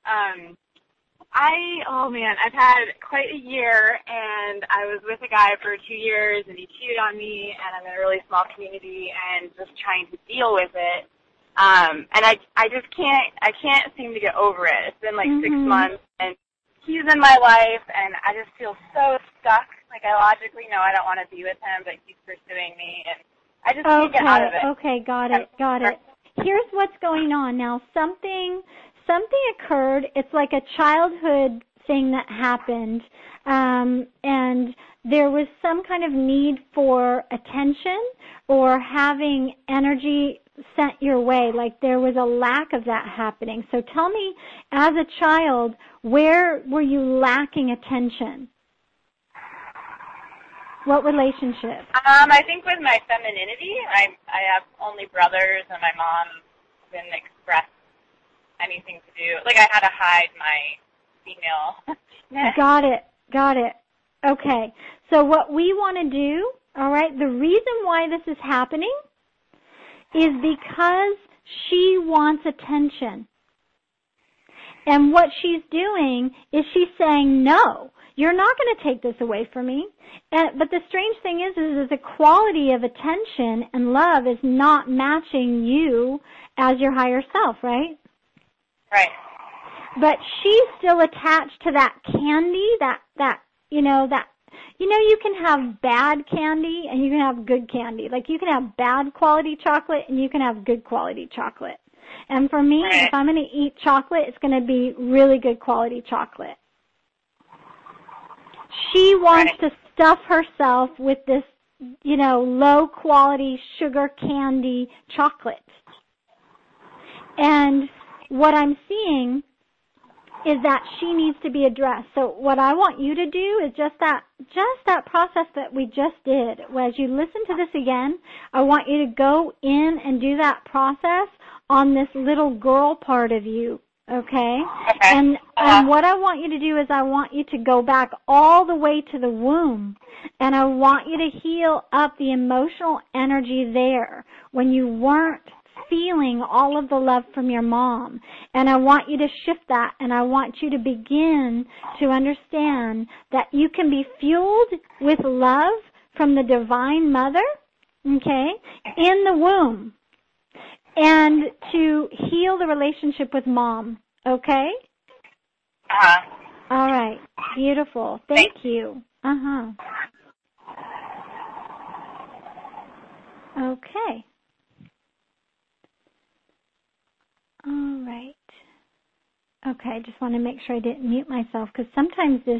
I've had quite a year, and I was with a guy for 2 years, and he cheated on me, and I'm in a really small community, and just trying to deal with it. And I can't seem to get over it. It's been like 6 months, and he's in my life, and I just feel so stuck. Like, I logically know I don't want to be with him, but he's pursuing me, and I just can't get out of it. Okay, got it. Here's what's going on now. Something occurred. It's like a childhood thing that happened, and there was some kind of need for attention or having energy sent your way, like there was a lack of that happening. So tell me, as a child, where were you lacking attention? What relationship? I think with my femininity, I have only brothers, and my mom didn't express anything to do. Like, I had to hide my female. Got it. Okay. So what we want to do, all right, the reason why this is happening is because she wants attention. And what she's doing is she's saying, no, you're not going to take this away from me. But the strange thing is the quality of attention and love is not matching you as your higher self, right? Right. But she's still attached to that candy, you can have bad candy and you can have good candy. Like you can have bad quality chocolate and you can have good quality chocolate. And for me, if I'm going to eat chocolate, it's going to be really good quality chocolate. She wants to stuff herself with this, low quality sugar candy chocolate. And what I'm seeing is that she needs to be addressed. So what I want you to do is just that process that we just did. As you listen to this again, I want you to go in and do that process on this little girl part of you, okay? And what I want you to do is I want you to go back all the way to the womb, and I want you to heal up the emotional energy there when you weren't feeling all of the love from your mom. And I want you to shift that, and I want you to begin to understand that you can be fueled with love from the Divine Mother, okay, in the womb, and to heal the relationship with Mom, okay? All right. Beautiful. Thank you. Okay. All right. Okay, I just want to make sure I didn't mute myself because sometimes this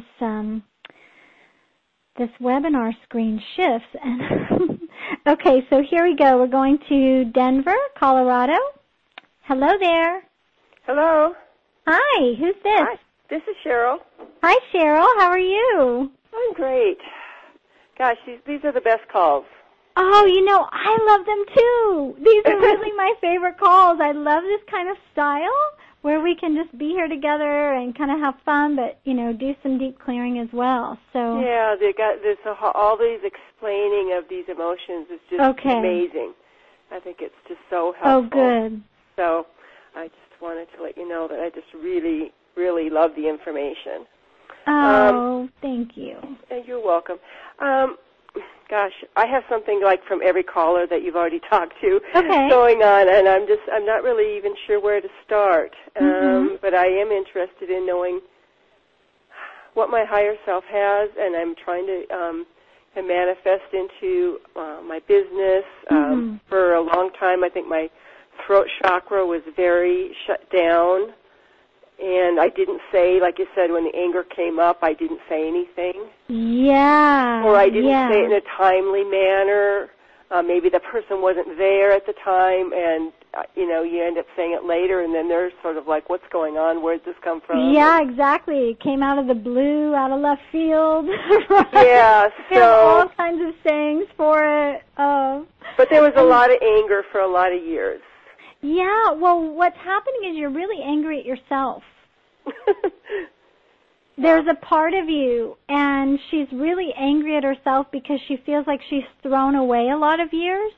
webinar screen shifts. And okay, so here we go. We're going to Denver, Colorado. Hello there. Hello. Hi, who's this? Hi, this is Cheryl. Hi, Cheryl. How are you? I'm great. Gosh, these are the best calls. Oh, I love them too. These are really my favorite calls. I love this kind of style where we can just be here together and kind of have fun, but, do some deep clearing as well. So yeah, they got this all these explaining of these emotions is just amazing. I think it's just so helpful. Oh, good. So I just wanted to let you know that I just really, really love the information. Oh, thank you. You're welcome. Gosh, I have something like from every caller that you've already talked to going on, and I'm not really even sure where to start. But I am interested in knowing what my higher self has, and I'm trying to manifest into my business. For a long time, I think my throat chakra was very shut down, and I didn't say, like you said, when the anger came up, I didn't say anything. Yeah. Or I didn't say it in a timely manner. Maybe the person wasn't there at the time, and, you end up saying it later, and then they're sort of like, what's going on? Where did this come from? Yeah, exactly. It came out of the blue, out of left field. Right? Yeah, so... all kinds of sayings for it. But there was a lot of anger for a lot of years. Yeah, well, what's happening is you're really angry at yourself. There's a part of you, and she's really angry at herself because she feels like she's thrown away a lot of years.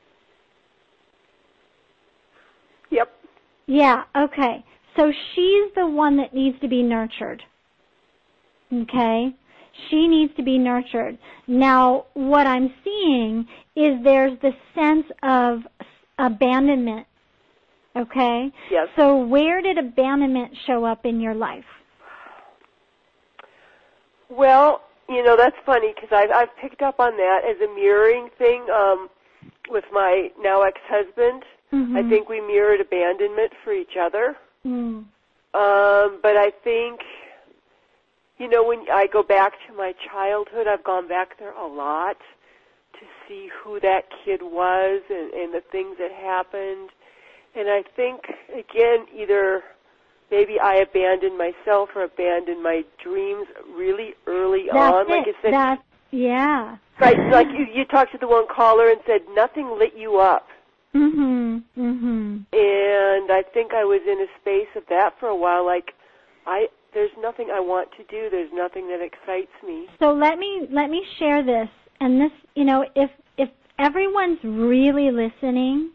Yep. Yeah, okay. So she's the one that needs to be nurtured. Okay? She needs to be nurtured. Now, what I'm seeing is there's this sense of abandonment. Okay? Yes. So where did abandonment show up in your life? Well, that's funny because I've picked up on that as a mirroring thing with my now ex-husband. I think we mirrored abandonment for each other. But I think, when I go back to my childhood, I've gone back there a lot to see who that kid was and the things that happened. And I think, again, either maybe I abandoned myself or abandoned my dreams really early on. Like I said, yeah. Right, like you talked to the one caller and said nothing lit you up. Mhm. Mhm. And I think I was in a space of that for a while. Like, there's nothing I want to do. There's nothing that excites me. So let me share this. And this, if everyone's really listening,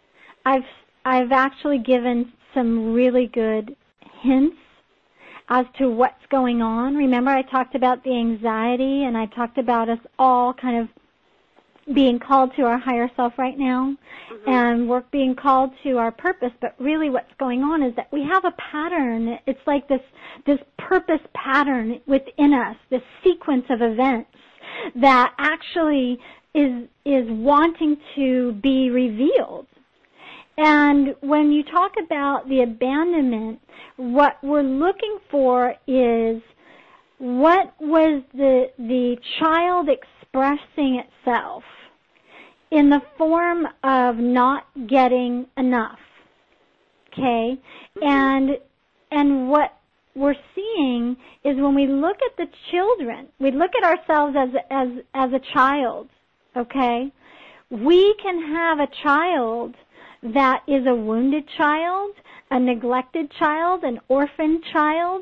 I've actually given some really good hints as to what's going on. Remember, I talked about the anxiety, and I talked about us all kind of being called to our higher self right now, and we're being called to our purpose. But really what's going on is that we have a pattern. It's like this purpose pattern within us, this sequence of events that actually is wanting to be revealed. And when you talk about the abandonment, what we're looking for is what was the child expressing itself in the form of not getting enough, okay? And what we're seeing is when we look at the children, we look at ourselves as a child, okay? We can have a child that is a wounded child, a neglected child, an orphan child.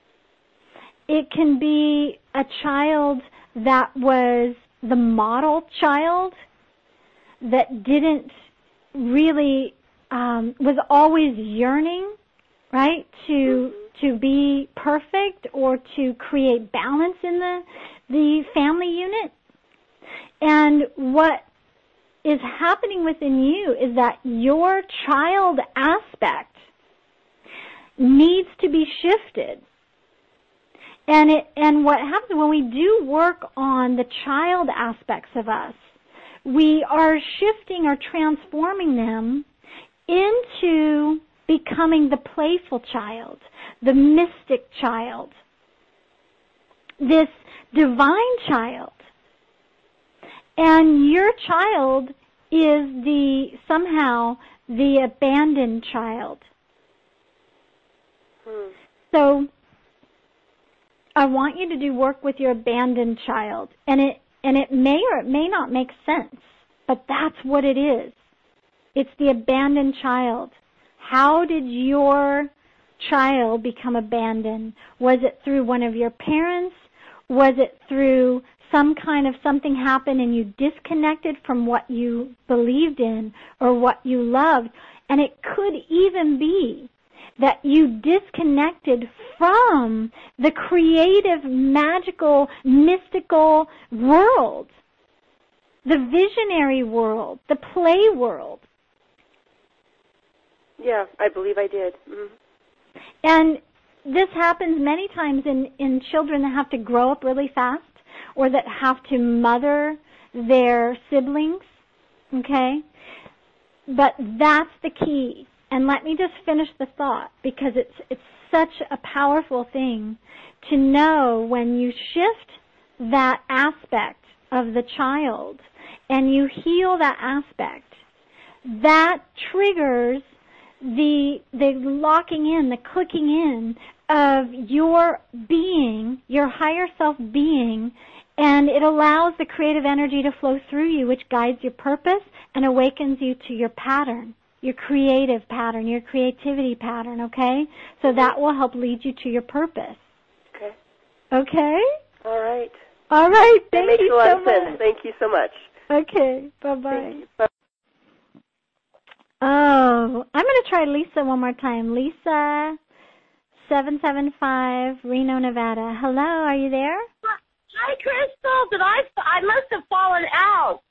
It can be a child that was the model child that didn't really, was always yearning, right, to be perfect or to create balance in the family unit. And what is happening within you is that your child aspect needs to be shifted. And what happens when we do work on the child aspects of us, we are shifting or transforming them into becoming the playful child, the mystic child, this divine child. And your child is somehow the abandoned child. So I want you to do work with your abandoned child. And it may or it may not make sense, but that's what it is. It's the abandoned child. How did your child become abandoned? Was it through one of your parents? Was it through some kind of something happened and you disconnected from what you believed in or what you loved? And it could even be that you disconnected from the creative, magical, mystical world, the visionary world, the play world. Yeah, I believe I did. Mm-hmm. And this happens many times in children that have to grow up really fast or that have to mother their siblings, okay? But that's the key. And let me just finish the thought, because it's such a powerful thing to know when you shift that aspect of the child and you heal that aspect, that triggers the locking in, the clicking in of your being, your higher self being, and it allows the creative energy to flow through you, which guides your purpose and awakens you to your pattern, your creative pattern, your creativity pattern, okay? So that will help lead you to your purpose. Okay. Okay? All right. All right. Thank you so much. That makes a lot of sense. Thank you so much. Okay. Bye-bye. Thank you. Bye. Oh, I'm going to try Lisa one more time. Lisa, 775, Reno, Nevada. Hello, are you there? Hi, Crystal. I must have fallen out.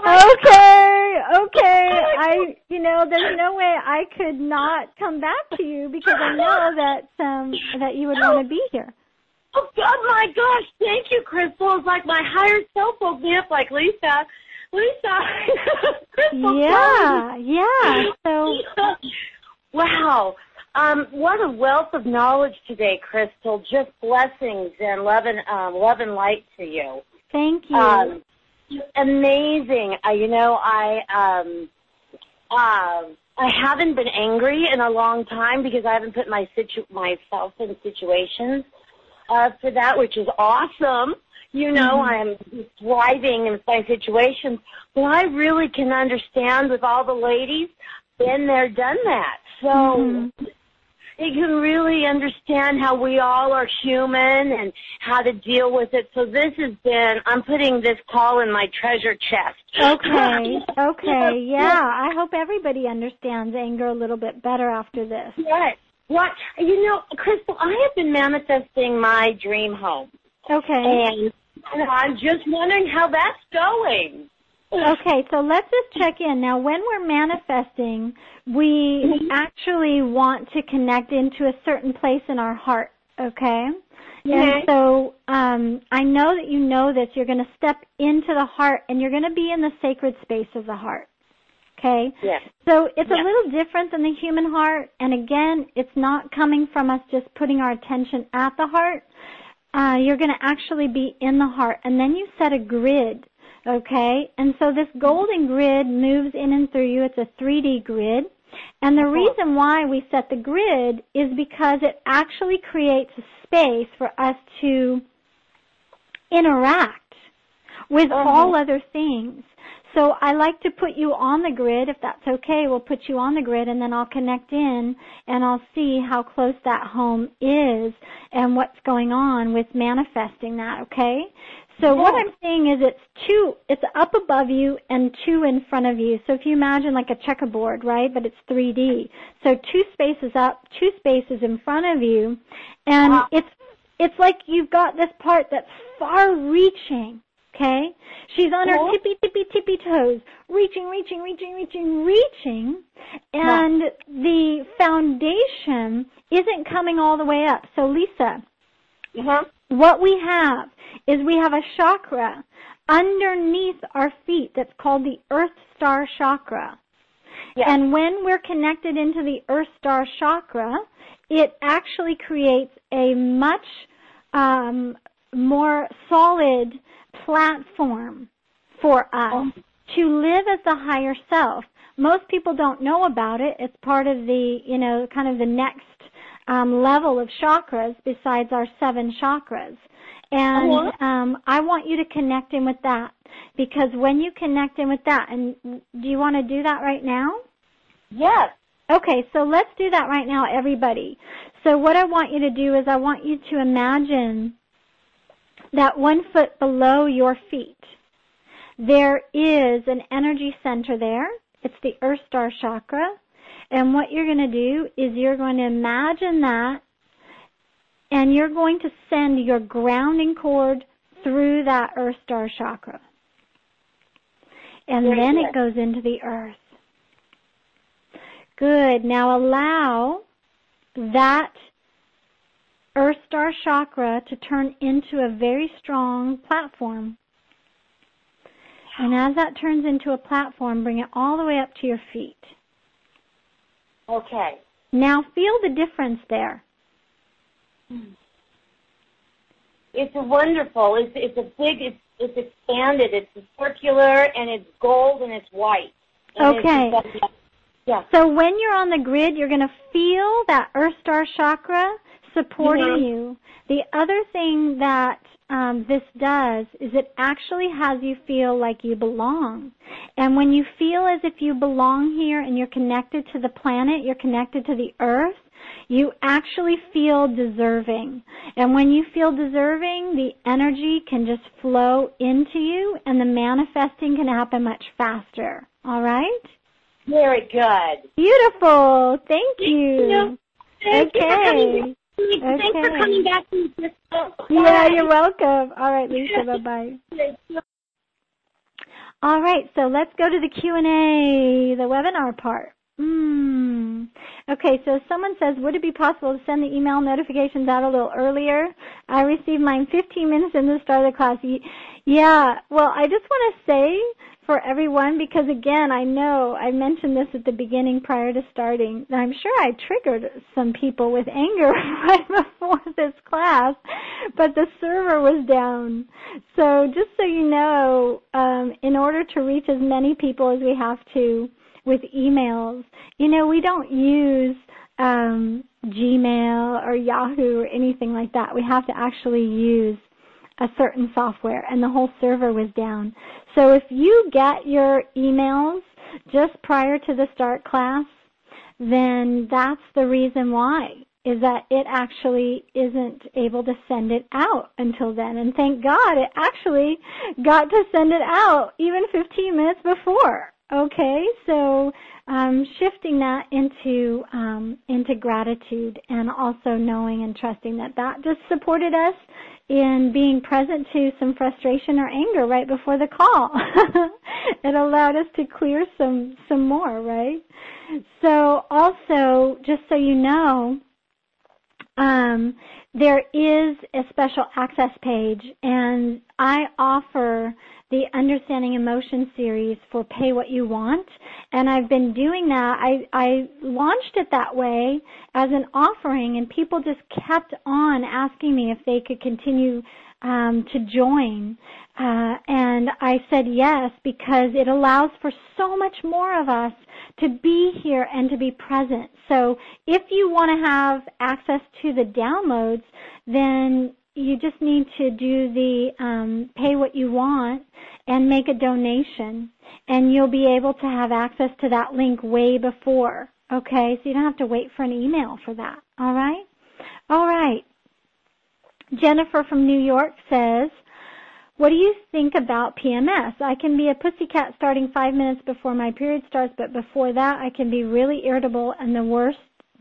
Okay. There's no way I could not come back to you because I know that you would want to be here. Oh, God, my gosh. Thank you, Crystal. It's like my higher self woke me up like Lisa. Crystal. Yeah. So, wow. What a wealth of knowledge today, Crystal. Just blessings and love and light to you. Thank you. amazing. I haven't been angry in a long time because I haven't put myself in situations for that, which is awesome. I'm thriving in my situations. But I really can understand with all the ladies, been there, done that. So you can really understand how we all are human and how to deal with it. So I'm putting this call in my treasure chest. Okay, yeah. I hope everybody understands anger a little bit better after this. Right. What? Crystal, I have been manifesting my dream home. Okay. And I'm just wondering how that's going. Okay, so let's just check in. Now, when we're manifesting, we actually want to connect into a certain place in our heart, okay? And so I know that you know this. You're going to step into the heart, and you're going to be in the sacred space of the heart, okay? Yes. So it's a little different than the human heart, and again, it's not coming from us just putting our attention at the heart. You're going to actually be in the heart, and then you set a grid. Okay, and so this golden grid moves in and through you. It's a 3D grid. And the reason why we set the grid is because it actually creates a space for us to interact with all other things. So I like to put you on the grid. If that's okay, we'll put you on the grid, and then I'll connect in, and I'll see how close that home is and what's going on with manifesting that, okay? So what I'm saying is it's up above you and 2 in front of you. So if you imagine like a checkerboard, right, but it's 3D. So 2 spaces up, 2 spaces in front of you, and it's like you've got this part that's far-reaching, okay? She's on her tippy toes, reaching, and the foundation isn't coming all the way up. So Lisa, what we have is we have a chakra underneath our feet that's called the Earth Star Chakra. Yes. And when we're connected into the Earth Star Chakra, it actually creates a much more solid platform for us to live as the higher self. Most people don't know about it. It's part of the, kind of the next level of chakras besides our 7 chakras. And I want you to connect in with that, because when you connect in with that, and do you want to do that right now? Yes. Okay, so let's do that right now, everybody. So what I want you to do is I want you to imagine that 1 foot below your feet, there is an energy center there. It's the Earth Star Chakra. And what you're going to do is you're going to imagine that, and you're going to send your grounding cord through that Earth Star Chakra. And then it goes into the earth. Good. Now allow that Earth Star Chakra to turn into a very strong platform. And as that turns into a platform, bring it all the way up to your feet. Okay. Now feel the difference there. It's wonderful. It's expanded. It's circular, and it's gold, and it's white. And okay. Yeah. So when you're on the grid, you're going to feel that Earth Star Chakra supporting you. The other thing that this does is it actually has you feel like you belong. And when you feel as if you belong here and you're connected to the planet, you're connected to the earth, you actually feel deserving. And when you feel deserving, the energy can just flow into you, and the manifesting can happen much faster. All right? Very good. Beautiful. Thank you. Thank you. Thanks for coming back to me, Crystal. Yeah, you're welcome. All right, Lisa, bye-bye. All right, so let's go to the Q&A, the webinar part. Okay, so someone says, would it be possible to send the email notifications out a little earlier? I received mine 15 minutes in the start of the class. Yeah, well, I just want to say for everyone, because again, I know I mentioned this at the beginning prior to starting, that I'm sure I triggered some people with anger right before this class. but the server was down. So just so you know, in order to reach as many people as we have to with emails, we don't use Gmail or Yahoo or anything like that. We have to actually use a certain software, and the whole server was down. So if you get your emails just prior to the start class, then that's the reason why, is that it actually isn't able to send it out until then. And thank God it actually got to send it out even 15 minutes before. Okay, so shifting that into gratitude, and also knowing and trusting that just supported us in being present to some frustration or anger right before the call. It allowed us to clear some more, right? So also, just so you know, there is a special access page, and I offer the Understanding Emotion series for Pay What You Want, and I've been doing that. I launched it that way as an offering, and people just kept on asking me if they could continue to join, and I said yes, because it allows for so much more of us to be here and to be present. So if you want to have access to the downloads, then you just need to do the Pay What You Want and make a donation, and you'll be able to have access to that link way before, okay? So you don't have to wait for an email for that, all right? All right. Jennifer from New York says, what do you think about PMS? I can be a pussycat starting 5 minutes before my period starts, but before that I can be really irritable, and the world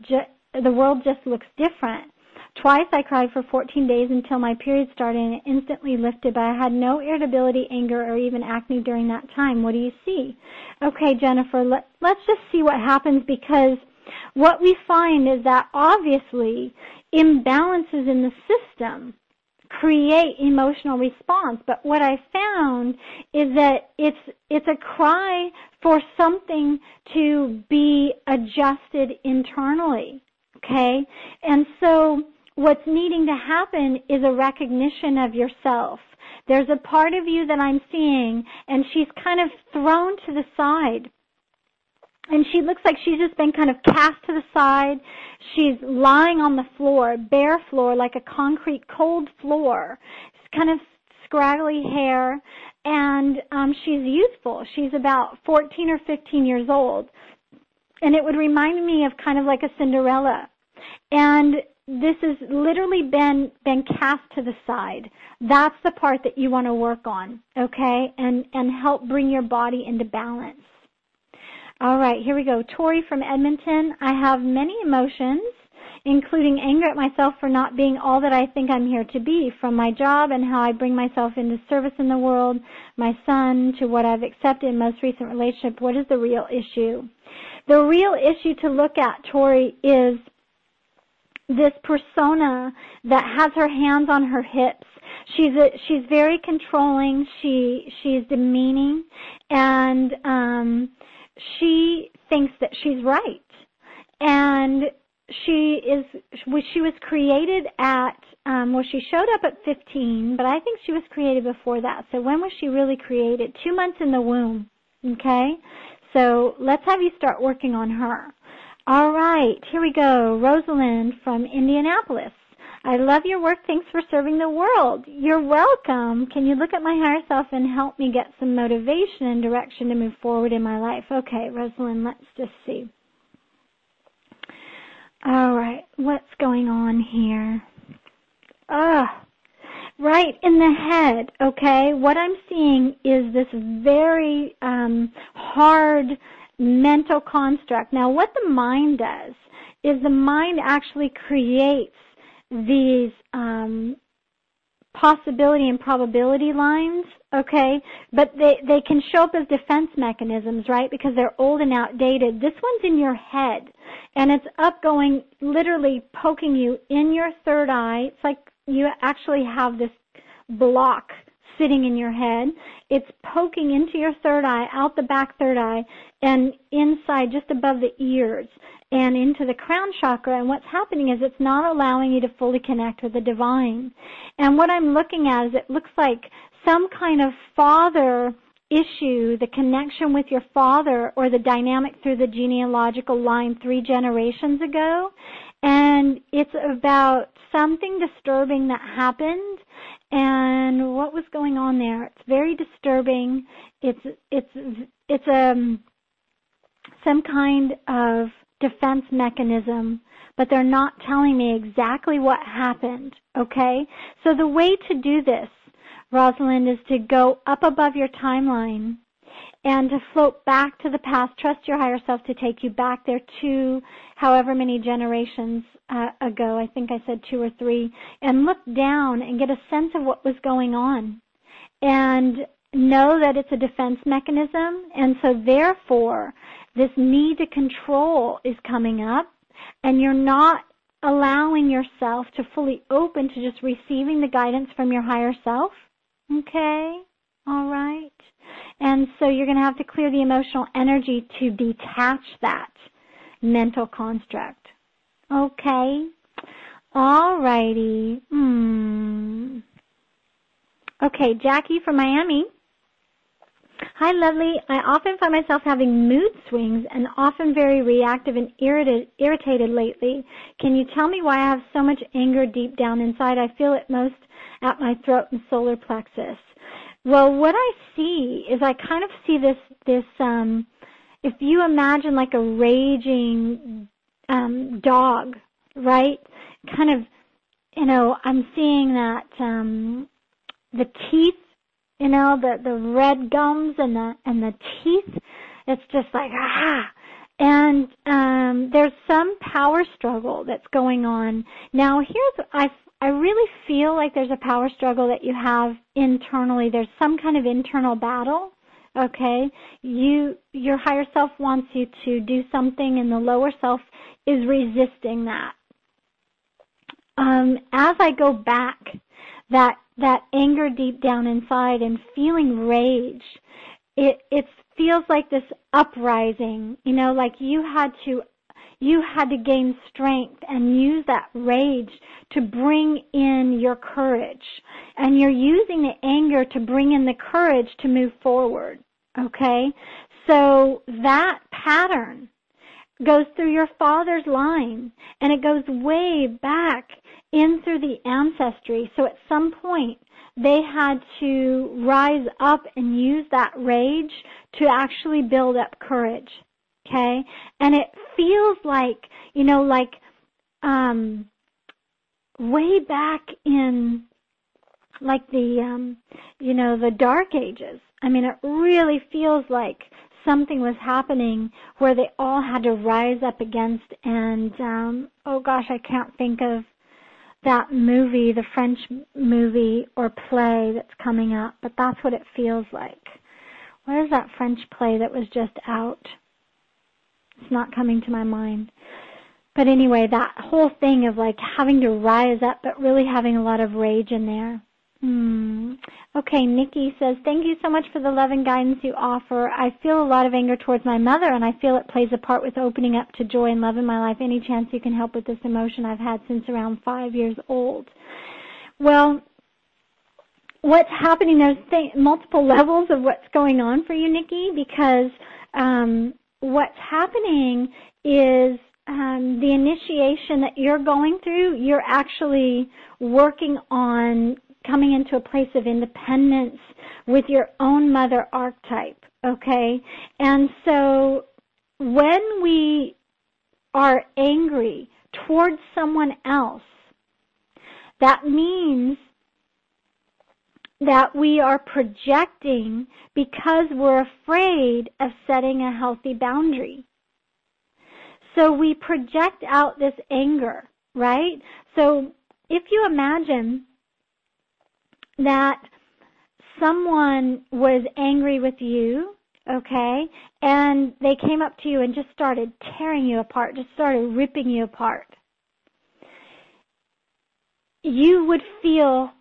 just looks different. Twice I cried for 14 days until my period started, and it instantly lifted, but I had no irritability, anger, or even acne during that time. What do you see? Okay, Jennifer, let's just see what happens, because what we find is that obviously imbalances in the system create emotional response. But what I found is that it's a cry for something to be adjusted internally, okay? And so what's needing to happen is a recognition of yourself. There's a part of you that I'm seeing, and she's kind of thrown to the side. And she looks like she's just been kind of cast to the side. She's lying on the floor, bare floor, like a concrete, cold floor. It's kind of scraggly hair, and she's youthful. She's about 14 or 15 years old. And it would remind me of kind of like a Cinderella. And this has literally been cast to the side. That's the part that you want to work on, okay, and help bring your body into balance. All right, here we go. Tori from Edmonton. I have many emotions, including anger at myself for not being all that I think I'm here to be, from my job and how I bring myself into service in the world, my son, to what I've accepted in most recent relationship. What is the real issue? The real issue to look at, Tori, is this persona that has her hands on her hips. She's very controlling. She's demeaning, and she thinks that she's right. And she was created at she showed up at 15, but I think she was created before that. So when was she really created? 2 months in the womb. Okay, so let's have you start working on her. All right, here we go. Rosalind from Indianapolis. I love your work. Thanks for serving the world. You're welcome. Can you look at my higher self and help me get some motivation and direction to move forward in my life? Okay, Rosalind, let's just see. All right, what's going on here? Right in the head, okay? What I'm seeing is this very hard mental construct. Now, what the mind does is the mind actually creates these possibility and probability lines, okay? But they can show up as defense mechanisms, right? Because they're old and outdated. This one's in your head, and it's up going, literally poking you in your third eye. It's like you actually have this block sitting in your head. It's poking into your third eye, out the back third eye, and inside just above the ears and into the crown chakra. And what's happening is it's not allowing you to fully connect with the divine. And what I'm looking at is it looks like some kind of father issue, the connection with your father or the dynamic through the genealogical line 3 generations ago. And it's about something disturbing that happened and what was going on there. It's very disturbing. It's some kind of defense mechanism, but they're not telling me exactly what happened, okay? So the way to do this, Rosalind, is to go up above your timeline and to float back to the past. Trust your higher self to take you back there to however many generations ago. I think I said 2 or 3. And look down and get a sense of what was going on. And know that it's a defense mechanism. And so therefore, this need to control is coming up. And you're not allowing yourself to fully open to just receiving the guidance from your higher self. Okay? All right. And so you're going to have to clear the emotional energy to detach that mental construct. Okay? All righty. Okay, Jackie from Miami. Hi, lovely. I often find myself having mood swings and often very reactive and irritated lately. Can you tell me why I have so much anger deep down inside? I feel it most at my throat and solar plexus. Well, what I see is I kind of see this if you imagine like a raging dog, right? Kind of, I'm seeing that the teeth, the red gums and the teeth. It's just like and there's some power struggle that's going on. Now, I really feel like there's a power struggle that you have internally. There's some kind of internal battle, okay? Your higher self wants you to do something, and the lower self is resisting that. As I go back, that anger deep down inside and feeling rage, it feels like this uprising, like you had to gain strength and use that rage to bring in your courage. And you're using the anger to bring in the courage to move forward, okay? So that pattern goes through your father's line, and it goes way back in through the ancestry. So at some point, they had to rise up and use that rage to actually build up courage. Okay? And it feels like, way back in, like the Dark Ages. I mean, it really feels like something was happening where they all had to rise up against, and, I can't think of that movie, the French movie or play that's coming up, but that's what it feels like. What is that French play that was just out? It's not coming to my mind. But anyway, that whole thing of like having to rise up but really having a lot of rage in there. Okay, Nikki says, thank you so much for the love and guidance you offer. I feel a lot of anger towards my mother, and I feel it plays a part with opening up to joy and love in my life. Any chance you can help with this emotion I've had since around 5 years old? Well, what's happening, there's multiple levels of what's going on for you, Nikki, because what's happening is the initiation that you're going through, you're actually working on coming into a place of independence with your own mother archetype, okay? And so when we are angry towards someone else, that means that we are projecting because we're afraid of setting a healthy boundary. So we project out this anger, right? So if you imagine that someone was angry with you, okay, and they came up to you and just started tearing you apart, just started ripping you apart, you would feel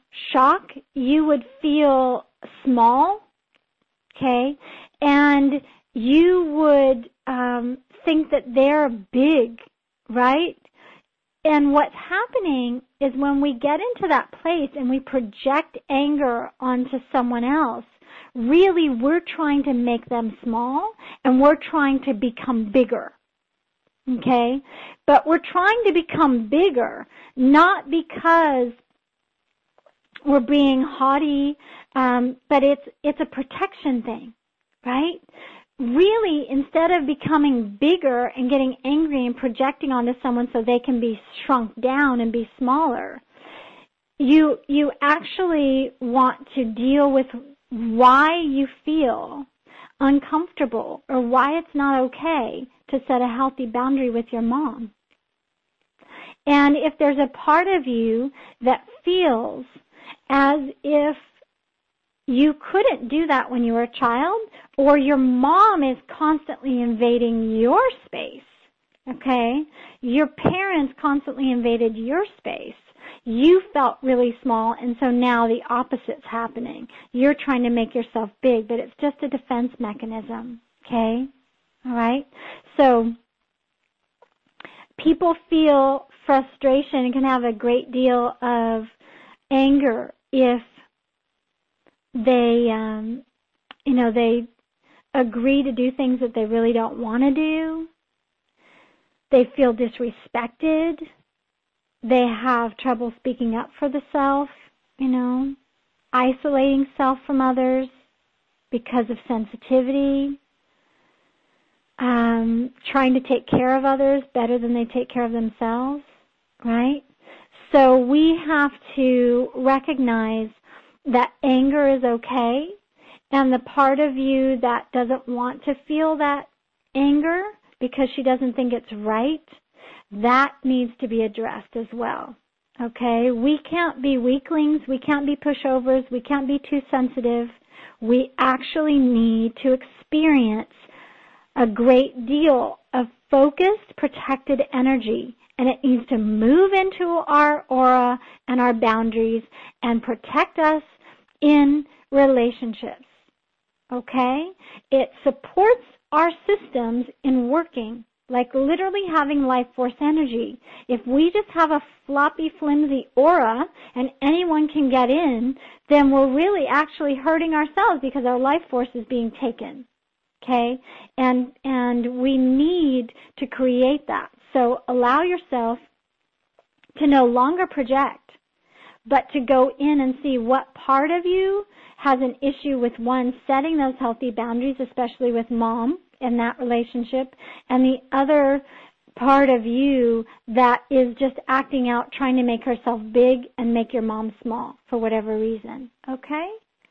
shock, you would feel small, okay, and you would think that they're big, right? And what's happening is when we get into that place and we project anger onto someone else, really we're trying to make them small and we're trying to become bigger, okay? But we're trying to become bigger not because we're being haughty, but it's a protection thing, right? Really, instead of becoming bigger and getting angry and projecting onto someone so they can be shrunk down and be smaller, you actually want to deal with why you feel uncomfortable or why it's not okay to set a healthy boundary with your mom. And if there's a part of you that feels as if you couldn't do that when you were a child, or your mom is constantly invading your space, okay? Your parents constantly invaded your space. You felt really small, and so now the opposite's happening. You're trying to make yourself big, but it's just a defense mechanism, okay? All right? So people feel frustration and can have a great deal of anger if they, they agree to do things that they really don't want to do. They feel disrespected. They have trouble speaking up for the self, isolating self from others because of sensitivity, trying to take care of others better than they take care of themselves, right? So we have to recognize that anger is okay, and the part of you that doesn't want to feel that anger because she doesn't think it's right, that needs to be addressed as well, okay? We can't be weaklings. We can't be pushovers. We can't be too sensitive. We actually need to experience a great deal of focused, protected energy, and it needs to move into our aura and our boundaries and protect us in relationships, okay? It supports our systems in working, like literally having life force energy. If we just have a floppy, flimsy aura and anyone can get in, then we're really actually hurting ourselves because our life force is being taken, okay? And we need to create that. So allow yourself to no longer project, but to go in and see what part of you has an issue with, one, setting those healthy boundaries, especially with mom in that relationship, and the other part of you that is just acting out, trying to make herself big and make your mom small for whatever reason, okay?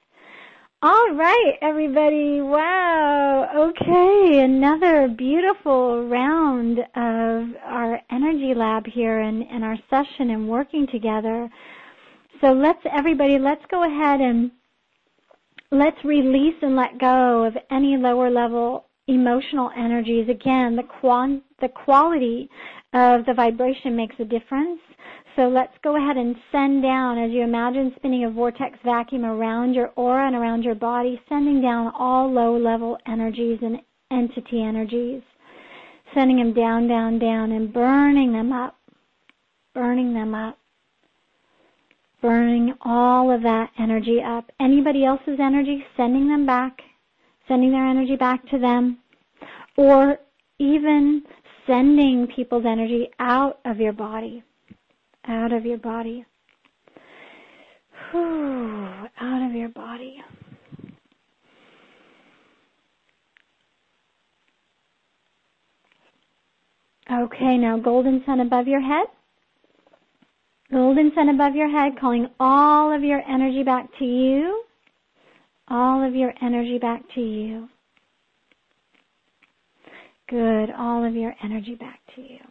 All right, everybody. Wow. Okay, another beautiful round of our energy lab here and our session and working together. So let's go ahead and let's release and let go of any lower level emotional energies. Again, the quality of the vibration makes a difference. So let's go ahead and send down, as you imagine spinning a vortex vacuum around your aura and around your body, sending down all low-level energies and entity energies, sending them down, down, down, and burning them up, burning them up, burning all of that energy up. Anybody else's energy, sending them back, sending their energy back to them, or even sending people's energy out of your body. Out of your body. Out of your body. Okay, now golden sun above your head. Golden sun above your head, calling all of your energy back to you. All of your energy back to you. Good, all of your energy back to you.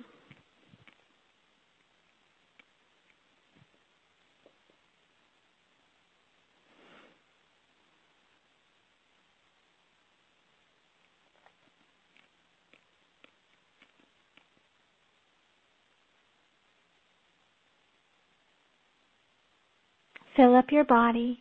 fill up your body.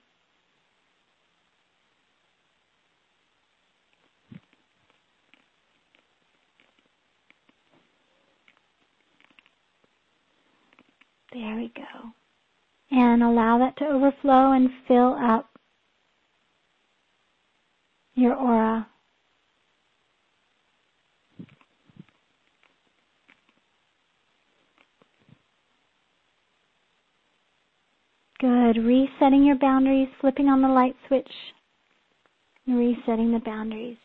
There we go. And allow that to overflow and fill up your aura. Good. Resetting your boundaries, flipping on the light switch, and resetting the boundaries.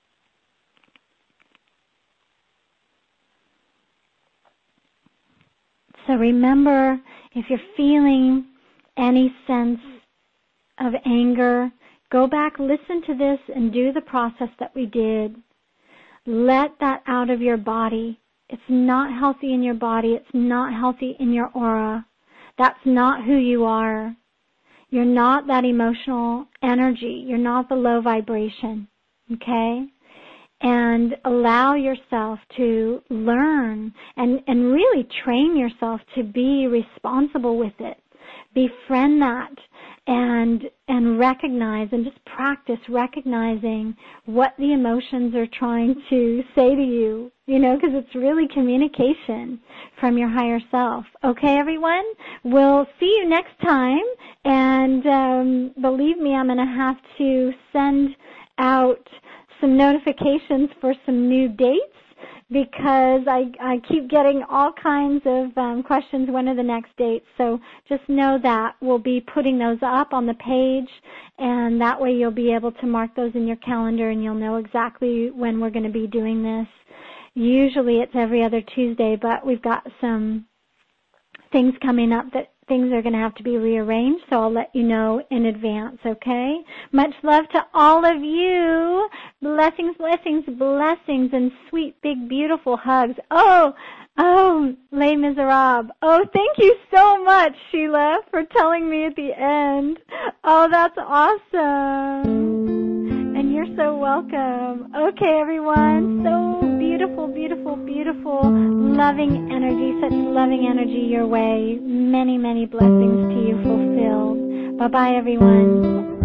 So remember, if you're feeling any sense of anger, go back, listen to this, and do the process that we did. Let that out of your body. It's not healthy in your body. It's not healthy in your aura. That's not who you are. You're not that emotional energy. You're not the low vibration. Okay? And allow yourself to learn and really train yourself to be responsible with it. Befriend that and recognize and just practice recognizing what the emotions are trying to say to you, because it's really communication from your higher self. Okay, everyone? We'll see you next time, and believe me, I'm going to have to send out some notifications for some new dates, because I keep getting all kinds of questions, when are the next dates. So just know that we'll be putting those up on the page, and that way you'll be able to mark those in your calendar, and you'll know exactly when we're going to be doing this. Usually it's every other Tuesday, but we've got some things coming up that things are going to have to be rearranged, so I'll let you know in advance, okay? Much love to all of you. Blessings, blessings, blessings, and sweet, big, beautiful hugs. Oh, Les Miserables. Oh, thank you so much, Sheila, for telling me at the end. Oh, that's awesome. And you're so welcome. Okay, everyone. So beautiful, beautiful, beautiful, loving energy, such loving energy your way. Many, many blessings to you fulfilled. Bye-bye, everyone.